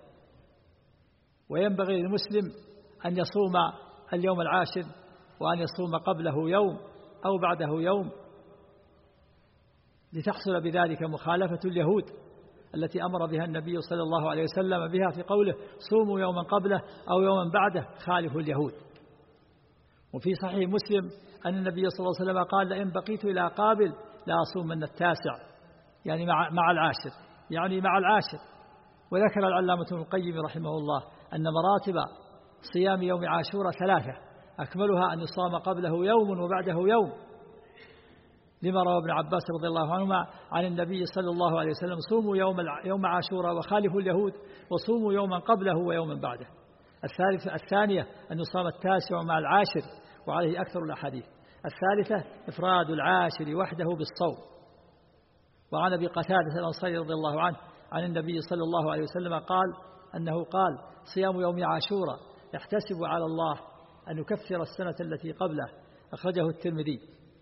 وينبغي للمسلم أن يصوم اليوم العاشر وأن يصوم قبله يوم أو بعده يوم لتحصل بذلك مخالفة اليهود التي أمر بها النبي صلى الله عليه وسلم بها في قوله صوموا يوما قبله أو يوما بعده خالفوا اليهود. وفي صحيح مسلم أن النبي صلى الله عليه وسلم قال لئن بقيت إلى قابل لا أصومن التاسع، يعني مع مع العاشر، يعني مع العاشر. وذكر العلامة ابن القيم رحمه الله أن مراتب صيام يوم عاشوراء ثلاثة، أكملها أن يصام قبله يوم وبعده يوم، لما روى ابن عباس رضي الله عنهما عن النبي صلى الله عليه وسلم صوموا يوم يوم عاشوراء وخالفوا اليهود، وصوموا يوما قبله ويوما بعده. الثالثة الثانية أن يصام التاسع مع العاشر، وعليه أكثر الأحاديث. الثالثة إفراد العاشر وحده بالصوم. وعن أبي قتادة الأنصاري رضي الله عنه عن النبي صلى الله عليه وسلم قال أنه قال صيام يوم عاشوراء يحتسب على الله أن يكفر السنة التي قبله، أخرجه الترمذي.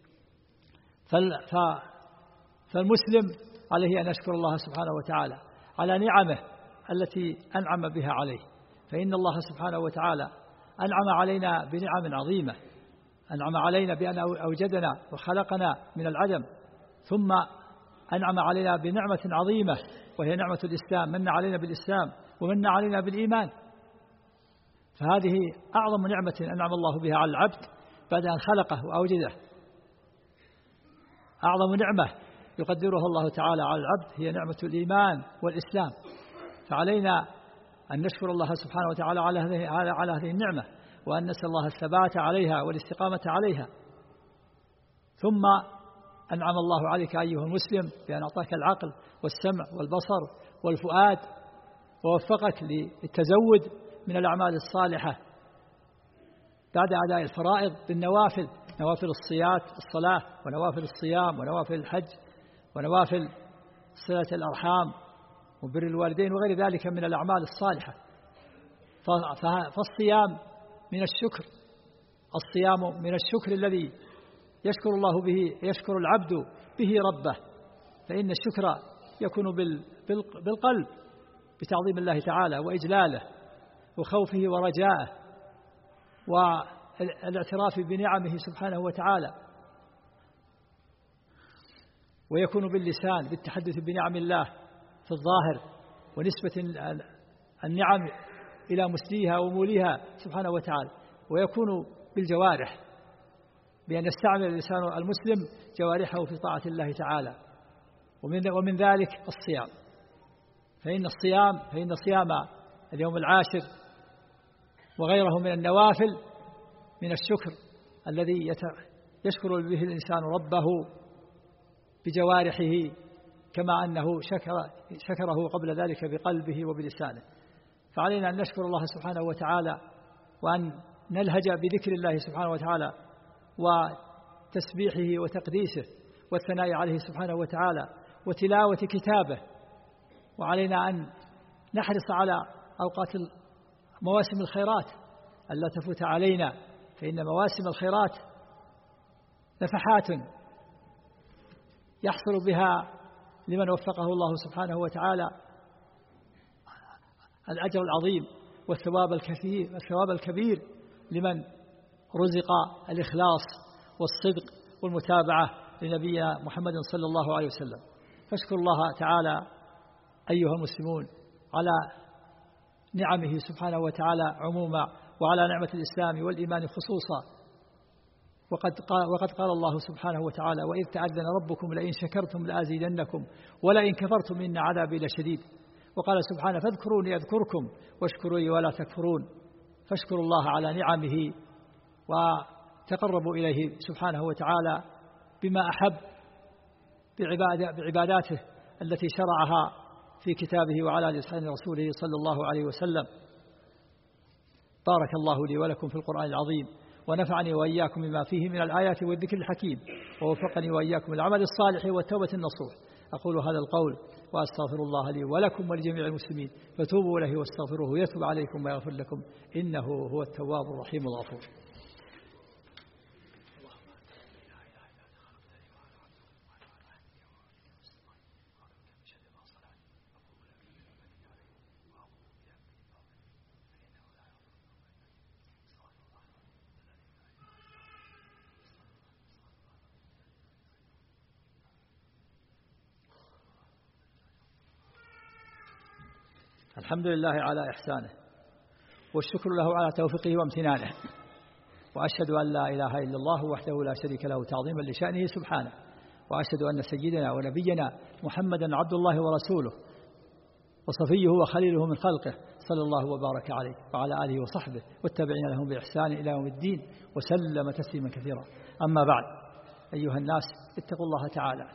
فالمسلم عليه أن يشكر الله سبحانه وتعالى على نعمه التي أنعم بها عليه، فإن الله سبحانه وتعالى أنعم علينا بنعم عظيمة. أنعم علينا بأن أوجدنا وخلقنا من العدم، ثم أنعم علينا بنعمة عظيمة وهي نعمة الإسلام، من علينا بالإسلام ومن علينا بالإيمان. فهذه أعظم نعمة أنعم الله بها على العبد بعد أن خلقه وأوجده. أعظم نعمة يقدرها الله تعالى على العبد هي نعمة الإيمان والإسلام، فعلينا أن نشكر الله سبحانه وتعالى على هذه على هذه النعمة، وأن نسأل الله الثبات عليها والاستقامة عليها. ثم أنعم الله عليك أيها المسلم بأن أعطاك العقل والسمع والبصر والفؤاد، ووفقك للتزود من الأعمال الصالحة بعد أداء الفرائض بالنوافل، نوافل الصيام الصلاة ونوافل الصيام ونوافل الحج ونوافل صلة الأرحام وبر الوالدين وغير ذلك من الأعمال الصالحة. فالصيام من الشكر، الصيام من الشكر الذي يشكر الله به، يشكر العبد به ربه. فإن الشكر يكون بالقلب بتعظيم الله تعالى وإجلاله وخوفه ورجائه والاعتراف بنعمه سبحانه وتعالى، ويكون باللسان بالتحدث بنعم الله في الظاهر ونسبة النعم إلى مسديها وموليها سبحانه وتعالى، ويكون بالجوارح بأن يستعمل الإنسان المسلم جوارحه في طاعة الله تعالى. ومن, ومن ذلك الصيام، فإن الصيام فإن صيام اليوم العاشر وغيره من النوافل من الشكر الذي يشكر به الإنسان ربه بجوارحه، كما أنه شكر شكره قبل ذلك بقلبه وبلسانه. فعلينا أن نشكر الله سبحانه وتعالى، وأن نلهج بذكر الله سبحانه وتعالى وتسبيحه وتقديسه والثناء عليه سبحانه وتعالى وتلاوة كتابه. وعلينا أن نحرص على أوقات مواسم الخيرات ألا تفوت علينا، فإن مواسم الخيرات نفحات يحصل بها لمن وفقه الله سبحانه وتعالى الأجر العظيم والثواب الكثير الثواب الكبير لمن رزق الإخلاص والصدق والمتابعة لنبينا محمد صلى الله عليه وسلم. فاشكروا الله تعالى أيها المسلمون على نعمه سبحانه وتعالى عموما، وعلى نعمة الإسلام والإيمان خصوصا. وقد قال, وقد قال الله سبحانه وتعالى وإذ تأذن ربكم لئن شكرتم لأزيدنكم ولئن كفرتم إن عذابي لشديد. وقال سبحانه فاذكروني أذكركم واشكروا لي ولا تكفرون. فاشكروا الله على نعمه وتقربوا إليه سبحانه وتعالى بما أحب بعباداته التي شرعها في كتابه وعلى لسان رسوله صلى الله عليه وسلم. بارك الله لي ولكم في القرآن العظيم، ونفعني وإياكم بما فيه من الآيات والذكر الحكيم، ووفقني وإياكم للعمل الصالح والتوبة النصوح. أقول هذا القول وأستغفر الله لي ولكم ولجميع المسلمين، فتوبوا إليه واستغفروه يتوب عليكم ويغفر لكم، إنه هو التواب الرحيم الغفور. الحمد لله على إحسانه، والشكر له على توفيقه وامتنانه، وأشهد أن لا إله إلا الله وحده لا شريك له تعظيما لشأنه سبحانه، وأشهد أن سيدنا ونبينا محمدا عبد الله ورسوله وصفيه وخليله من خلقه، صلى الله وبارك عليه وعلى آله وصحبه والتابعين لهم بإحسان إلى يوم الدين، وسلم تسليما كثيرا. أما بعد، أيها الناس، اتقوا الله تعالى.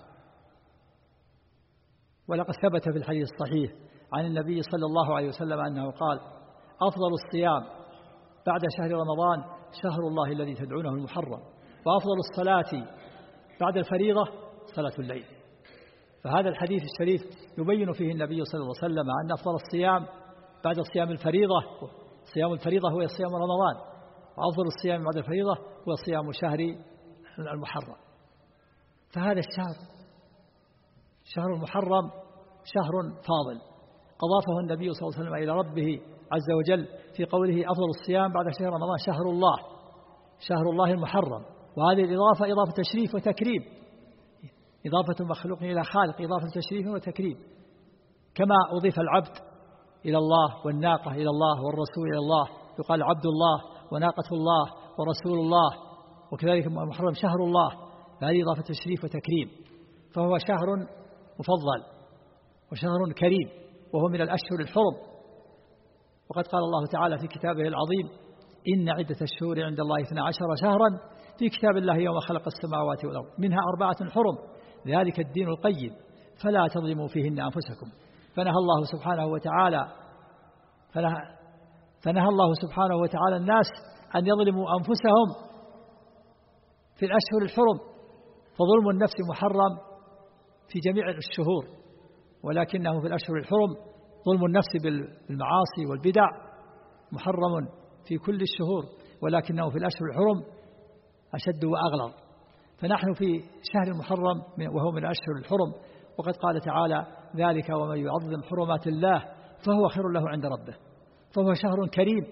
ولقد ثبت في الحديث الصحيح عن النبي صلى الله عليه وسلم أنه قال: أفضل الصيام بعد شهر رمضان شهر الله الذي تدعونه المحرم، وأفضل الصلاة بعد الفريضة صلاة الليل. فهذا الحديث الشريف يبين فيه النبي صلى الله عليه وسلم أن أفضل الصيام بعد صيام الفريضة، صيام الفريضة هو صيام رمضان، وأفضل الصيام بعد الفريضة هو صيام شهر المحرم. فهذا الشهر شهر المحرم شهر فاضل أضافه النبي صلى الله عليه وسلم إلى ربه عز وجل في قوله: أفضل الصيام بعد شهر رمضان شهر الله، شهر الله المحرم. وهذه الإضافة إضافة تشريف وتكريم، إضافة مخلوق إلى خالق، إضافة تشريف وتكريم. كما أضيف العبد إلى الله والناقة إلى الله والرسول إلى الله، يقال عبد الله وناقة الله ورسول الله، وكذلك المحرم شهر الله، فهذه إضافة تشريف وتكريم. فهو شهر مفضل وشهر كريم، وهو من الأشهر الحرم. وقد قال الله تعالى في كتابه العظيم: إن عدة الشهور عند الله اثنا عشر شهرا في كتاب الله يوم خلق السماوات والأرض منها أربعة حرم ذلك الدين القيم فلا تظلموا فيهن أنفسكم. فنهى الله سبحانه وتعالى فنهى, فنهى الله سبحانه وتعالى الناس أن يظلموا أنفسهم في الأشهر الحرم، فظلم النفس محرم في جميع الشهور، ولكنه في الأشهر الحرم ظلم النفس بالمعاصي والبدع محرم في كل الشهور، ولكنه في الأشهر الحرم أشد وأغلظ. فنحن في شهر المحرم وهو من الأشهر الحرم، وقد قال تعالى: ذلك ومن يعظم حرمات الله فهو خير له عند ربه. فهو شهر كريم.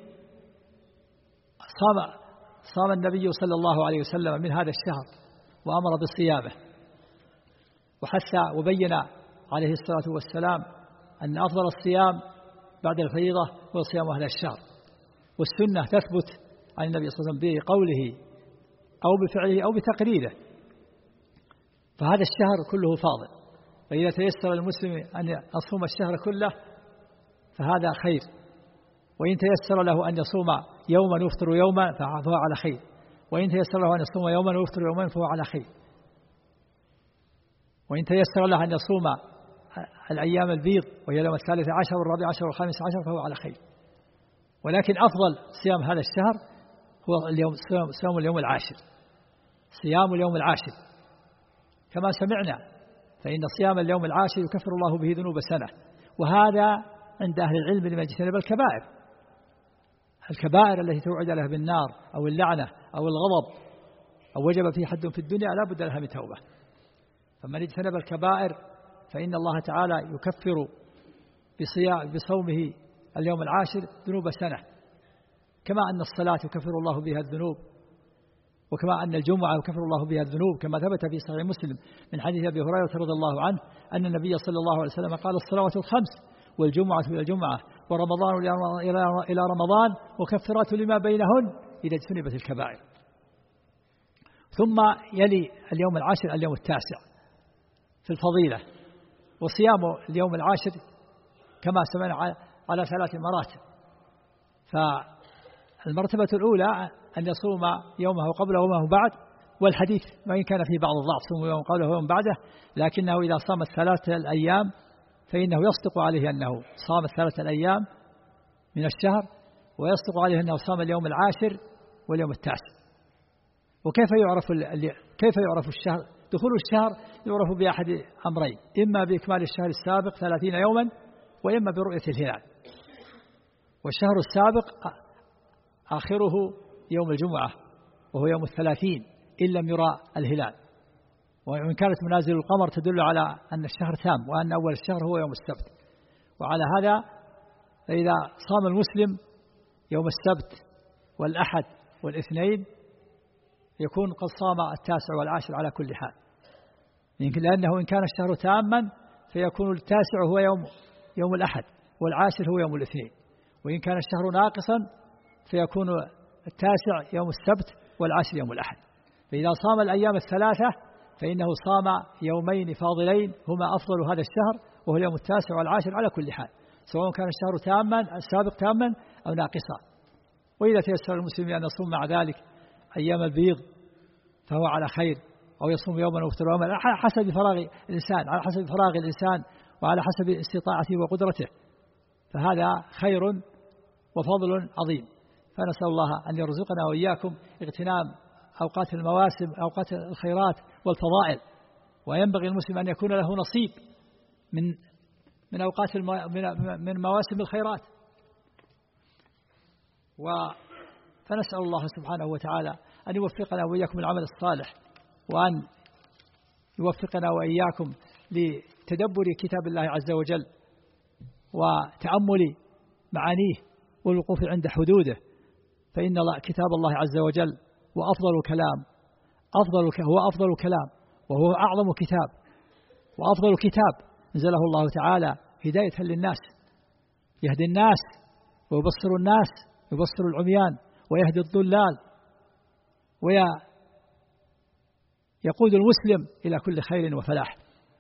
صام صام النبي صلى الله عليه وسلم من هذا الشهر وأمر بصيامه، وحث وبين عليه الصلاة والسلام أن أفضل الصيام بعد الفريضة هو صيام هذا الشهر. والسنة تثبت عن النبي صلى الله عليه وسلم بقوله أو بفعله أو بتقريره. فهذا الشهر كله فاضل، فإذا تيسر المسلم أن يصوم الشهر كله فهذا خير، وإن تيسر له أن يصوم يوما ويفطر يوما فهو على خير، وإن تيسر له أن يصوم يوما ويفطر يوما فهو على خير، وإن تيسر له أن يصوم الأيام البيض وهي اليوم الثالث عشر والرابع عشر والخامس عشر فهو على خير. ولكن أفضل صيام هذا الشهر هو اليوم صيام اليوم العاشر، صيام اليوم العاشر كما سمعنا، فإن صيام اليوم العاشر يكفر الله به ذنوب سنة. وهذا عند أهل العلم لمن اجتنب الكبائر، الكبائر التي توعد لها بالنار أو اللعنة أو الغضب أو وجب فيه حد في الدنيا لا بد لها من توبة. فمن اجتنب الكبائر فإن الله تعالى يكفر بصومه اليوم العاشر ذنوب سنة، كما أن الصلاة يكفر الله بها الذنوب، وكما أن الجمعة يكفر الله بها الذنوب، كما ثبت في صحيح مسلم من حديث أبي هريرة رضي الله عنه أن النبي صلى الله عليه وسلم قال: الصلوات الخمس والجمعة إلى الجمعة ورمضان إلى رمضان وكفرات لما بينهن إذا اجتنبت الكبائر. ثم يلي اليوم العاشر اليوم التاسع في الفضيلة، وصيام اليوم العاشر كما سمعنا على ثلاث مراتب. فالمرتبة الأولى أن يصوم يومه قبله ويومه بعد، والحديث وإن كان فيه بعض الضعف صوم يوم قبله ويوم بعده، لكنه إذا صام الثلاثة الأيام فإنه يصدق عليه أنه صام الثلاثة الأيام من الشهر، ويصدق عليه أنه صام اليوم العاشر واليوم التاسع. وكيف يعرف كيف يعرف الشهر؟ دخول الشهر يعرف بأحد أمرين: إما بإكمال الشهر السابق ثلاثين يوما، وإما برؤية الهلال. والشهر السابق آخره يوم الجمعة وهو يوم الثلاثين إن لم يرى الهلال، وإن كانت منازل القمر تدل على أن الشهر تام وأن أول الشهر هو يوم السبت. وعلى هذا فإذا صام المسلم يوم السبت والأحد والاثنين يكون قد صام التاسع والعاشر على كل حال، لأنه إن كان الشهر تاما فيكون التاسع هو يوم يوم الأحد، والعاشر هو يوم الاثنين، وإن كان الشهر ناقصا فيكون التاسع يوم السبت والعاشر يوم الأحد. فإذا صام الأيام الثلاثة فإنه صام يومين فاضلين هما أفضل هذا الشهر، وهو اليوم التاسع والعاشر على كل حال، سواء كان الشهر تاما السابق تاما أو ناقصا. وإذا تيسر المسلمين أن يصوم مع ذلك أيام البيض فهو على خير، أو يصوم يوما ويفطر يوما على حسب فراغ الإنسان، على حسب فراغ الإنسان وعلى حسب استطاعته وقدرته، فهذا خير وفضل عظيم. فنسأل الله أن يرزقنا وإياكم اغتنام أوقات المواسم، أوقات الخيرات والفضائل، وينبغي المسلم أن يكون له نصيب من من أوقات المو... من مواسم الخيرات. و فنسأل الله سبحانه وتعالى أن يوفقنا وإياكم العمل الصالح، وأن يوفقنا وإياكم لتدبر كتاب الله عز وجل وتأمل معانيه والوقوف عند حدوده، فإن الله كتاب الله عز وجل وأفضل كلام أفضل هو أفضل كلام، وهو أعظم كتاب وأفضل كتاب نزله الله تعالى هداية للناس، يهدي الناس ويبصر الناس، يبصر العميان ويهدي الضلال، ويقود المسلم إلى كل خير وفلاح.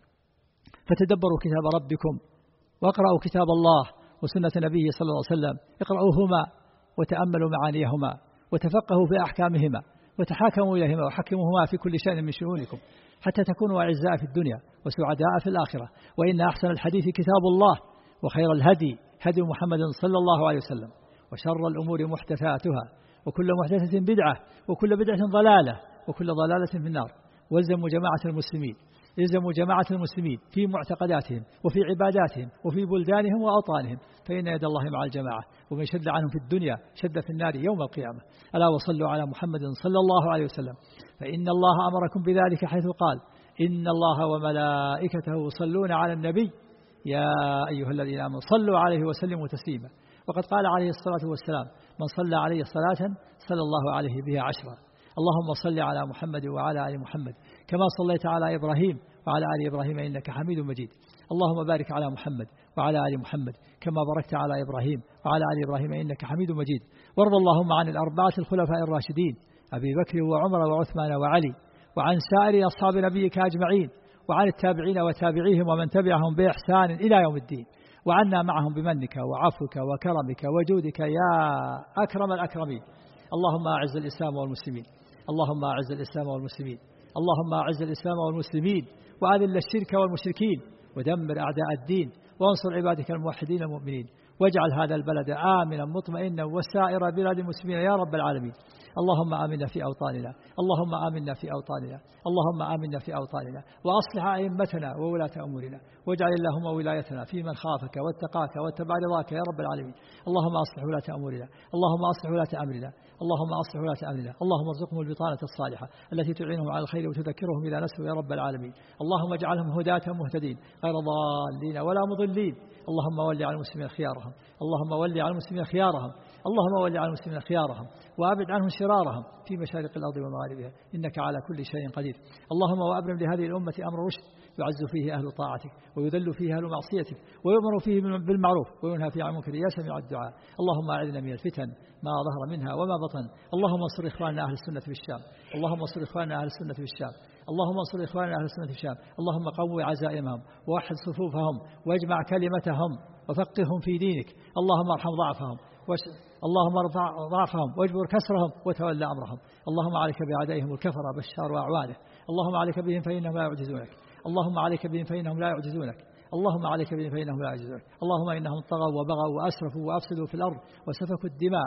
فتدبروا كتاب ربكم واقرأوا كتاب الله وسنة نبيه صلى الله عليه وسلم، اقرأوهما وتأملوا معانيهما وتفقهوا في أحكامهما وتحاكموا إليهما وحكموهما في كل شيء من شؤونكم، حتى تكونوا أعزاء في الدنيا وسعداء في الآخرة. وإن أحسن الحديث كتاب الله، وخير الهدي هدي محمد صلى الله عليه وسلم، وشر الأمور محدثاتها، وكل محدثة بدعة، وكل بدعة ضلالة، وكل ضلالة في النار. والزموا جماعة المسلمين، الزموا جماعة المسلمين في معتقداتهم وفي عباداتهم وفي بلدانهم وأوطانهم، فإن يد الله مع الجماعة، ومن شد عنهم في الدنيا شد في النار يوم القيامة. ألا وصلوا على محمد صلى الله عليه وسلم، فإن الله أمركم بذلك حيث قال: إن الله وملائكته يصلون على النبي يا أيها الذين آمنوا صلوا عليه وسلموا تسليما. وقد قال عليه الصلاة والسلام: من صلى عليه صلاة صلى الله عليه بها عشرا. اللهم صل على محمد وعلى آل محمد كما صليت على إبراهيم وعلى آل إبراهيم إنك حميد مجيد. اللهم بارك على محمد وعلى آل محمد كما باركت على إبراهيم وعلى آل إبراهيم إنك حميد مجيد. وارض اللهم عن الأربعة الخلفاء الراشدين أبي بكر وعمر وعثمان وعلي، وعن سائر أصحاب نبيك أجمعين، وعن التابعين وتابعيهم ومن تبعهم بإحسان إلى يوم الدين، وعنا معهم بمنك وعفوك وكرمك وجودك يا أكرم الأكرمين. اللهم أعز الإسلام والمسلمين، اللهم أعز الإسلام والمسلمين، اللهم أعز الإسلام والمسلمين، وأذل الشرك والمشركين، ودمر أعداء الدين، وانصر عبادك الموحدين المؤمنين، واجعل هذا البلد آمنا مطمئنا وسائر بلاد المسلمين يا رب العالمين. اللهم آمنا في أوطاننا، اللهم آمنا في أوطاننا، اللهم آمنا في أوطاننا، وأصلح أئمتنا وولاة أمورنا، واجعل اللهم ولايتنا في من خافك واتقاك واتبع رضاك يا رب العالمين. اللهم أصلح ولاة أمورنا، اللهم أصلح ولاة أمرنا، اللهم أصلح ولاة أمرنا، اللهم ارزقهم البطانة الصالحة التي تعينهم على الخير وتذكرهم إذا نسوا يا رب العالمين. اللهم اجعلهم هداة مهتدين غير ضالين ولا مضلين. اللهم ول على المسلمين خيارهم، اللهم ول على المسلمين خيارهم، اللهم ول على المسلمين خيارهم، وأبعد عنهم شرارهم في مشارق الأرض ومغاربها، إنك على كل شيء قدير. اللهم وأبرم لهذه الأمة أمر رشد يعز فيه أهل طاعتك ويذل فيه أهل معصيتك، ويؤمر فيه بالمعروف وينهى فيه عن المنكر يا سميع الدعاء. اللهم أعذنا من الفتن ما ظهر منها وما بطن. اللهم انصر إخواننا أهل السنة في الشام، اللهم انصر إخواننا أهل السنة في الشام، اللهم انصر إخواننا أهل السنة في الشام. اللهم قوي عزائمهم ووحد صفوفهم واجمع كلمتهم وفقههم في دينك. اللهم ارحم ضعفهم وش... اللهم ارفع ضعفهم واجبر كسرهم وتولى أمرهم. اللهم عليك بأعدائهم الكفرة بشار وأعوانه، اللهم عليك بهم فإنهم لا يعجزونك، اللهم عليك بهم فإنهم لا يعجزونك، اللهم عليك بهم فإنهم لا يعجزونك. اللهم إنهم طغوا وبغوا وأسرفوا وأفسدوا في الأرض وسفكوا الدماء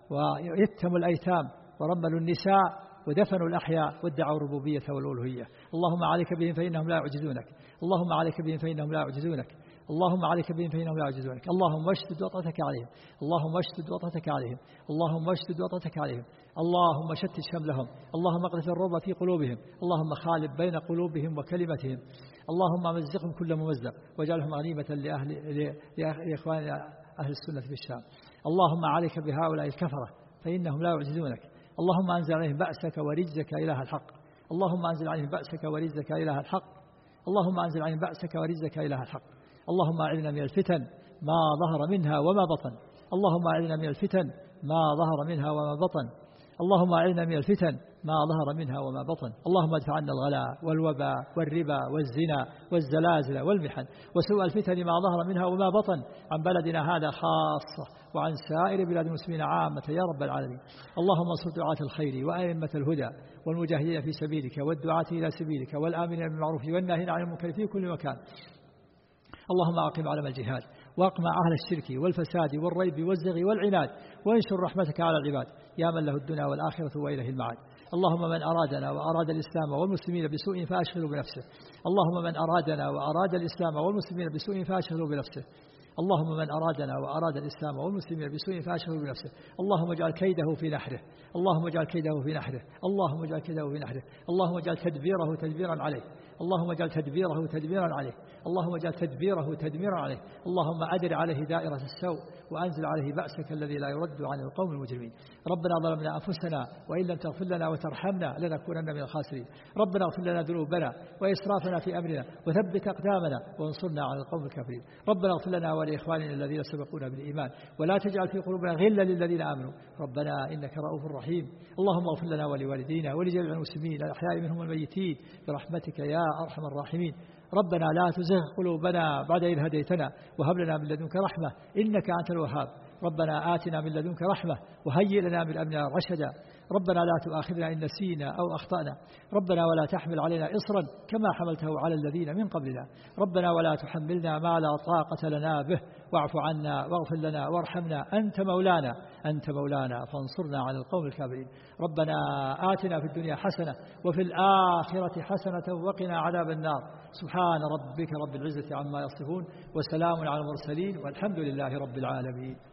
ويتموا الأيتام ورملوا النساء ودفنوا الأحياء وادعوا الربوبية والألوهية. اللهم عليك بهم فإنهم لا يعجزونك، اللهم عليك بهم فإنهم لا يعجزونك، اللهم عليك بهم فإنهم لا يعجزونك. اللهم اشدد وطأتك عليهم، اللهم اشدد وطأتك عليهم، اللهم اشدد وطأتك عليهم، اللهم شتت شملهم، اللهم اقذف الرعب في قلوبهم، اللهم خالب بين قلوبهم وكلمتهم، اللهم مزقهم كل ممزق واجعلهم غنيمة لأهل لإخوان أهل السنة في الشام. اللهم عليك بهؤلاء الكفرة فإنهم لا يعجزونك. اللهم أنزل عليهم بأسك ورجزك إله الحق، اللهم أنزل عليهم بأسك ورجزك إله الحق، اللهم أنزل عليهم بأسك ورجزك إله الحق. اللهم أعذنا من الفتن ما ظهر منها وما بطن. اللهم أعذنا من الفتن ما ظهر منها وما بطن. اللهم أعذنا من الفتن ما ظهر منها وما بطن. اللهم ادفع عنا الغلاء والوباء والربا والزنا والزلازل والمحن وسوء الفتن ما ظهر منها وما بطن عن بلدنا هذا خاصة وعن سائر بلاد المسلمين عامة يا رب العالمين. اللهم انصر دعاة الخير وأئمة الهدى والمجاهدين في سبيلك والدعاة إلى سبيلك والآمرين بالمعروف والناهين عن المنكر في كل مكان. اللهم أقم علم الجهاد واقمع أهل الشرك والفساد والريب والزغي والعناد وانشر رحمتك على العباد يا من له الدنيا والآخرة وإليه المعاد. اللهم من أرادنا وأراد الإسلام والمسلمين بسوء فأشغله بنفسه. اللهم من أرادنا وأراد الإسلام والمسلمين بسوء فأشغله بنفسه. اللهم من أرادنا وأراد الإسلام والمسلمين بسوء فأشغله بنفسه. اللهم اجعل كيده في نحره. اللهم اجعل كيده في نحره. اللهم اجعل كيده في نحره. اللهم اجعل تدبيره تدبيرا عليه. اللهم اجعل تدبيره تدبيرا عليه. اللهم اجعل تدبيره تدميرا عليه. اللهم أدر عليه دائرة السوء وأنزل عليه بأسك الذي لا يرد عن القوم المجرمين. ربنا ظلمنا أنفسنا وإن لم تغفر لنا وترحمنا لنكونن من الخاسرين. ربنا اغفر لنا ذنوبنا وإسرافنا في أمرنا وثبت أقدامنا وانصرنا على القوم الكافرين. ربنا اغفر لنا ولإخواننا الذين سبقونا بالإيمان ولا تجعل في قلوبنا غلا للذين آمنوا ربنا إنك رؤوف رحيم. اللهم اغفر لنا ولوالدينا ولجميع المسلمين الأحياء منهم والميتين برحمتك يا أرحم الراحمين. ربنا لا تزغ قلوبنا بعد إذ هديتنا وهب لنا من لدنك رحمة إنك أنت الوهاب. ربنا آتنا من لدنك رحمة وهيئ لنا من أمرنا رشدا. ربنا لا تؤاخذنا إن نسينا أو أخطأنا. ربنا ولا تحمل علينا إصرا كما حملته على الذين من قبلنا. ربنا ولا تحملنا ما لا طاقة لنا به واعف عنا واغفر لنا وارحمنا أنت مولانا أنت مولانا فانصرنا على القوم الكافرين. ربنا آتنا في الدنيا حسنة وفي الآخرة حسنة وقنا عذاب النار. سبحان ربك رب العزة عما يصفون وسلام على المرسلين والحمد لله رب العالمين.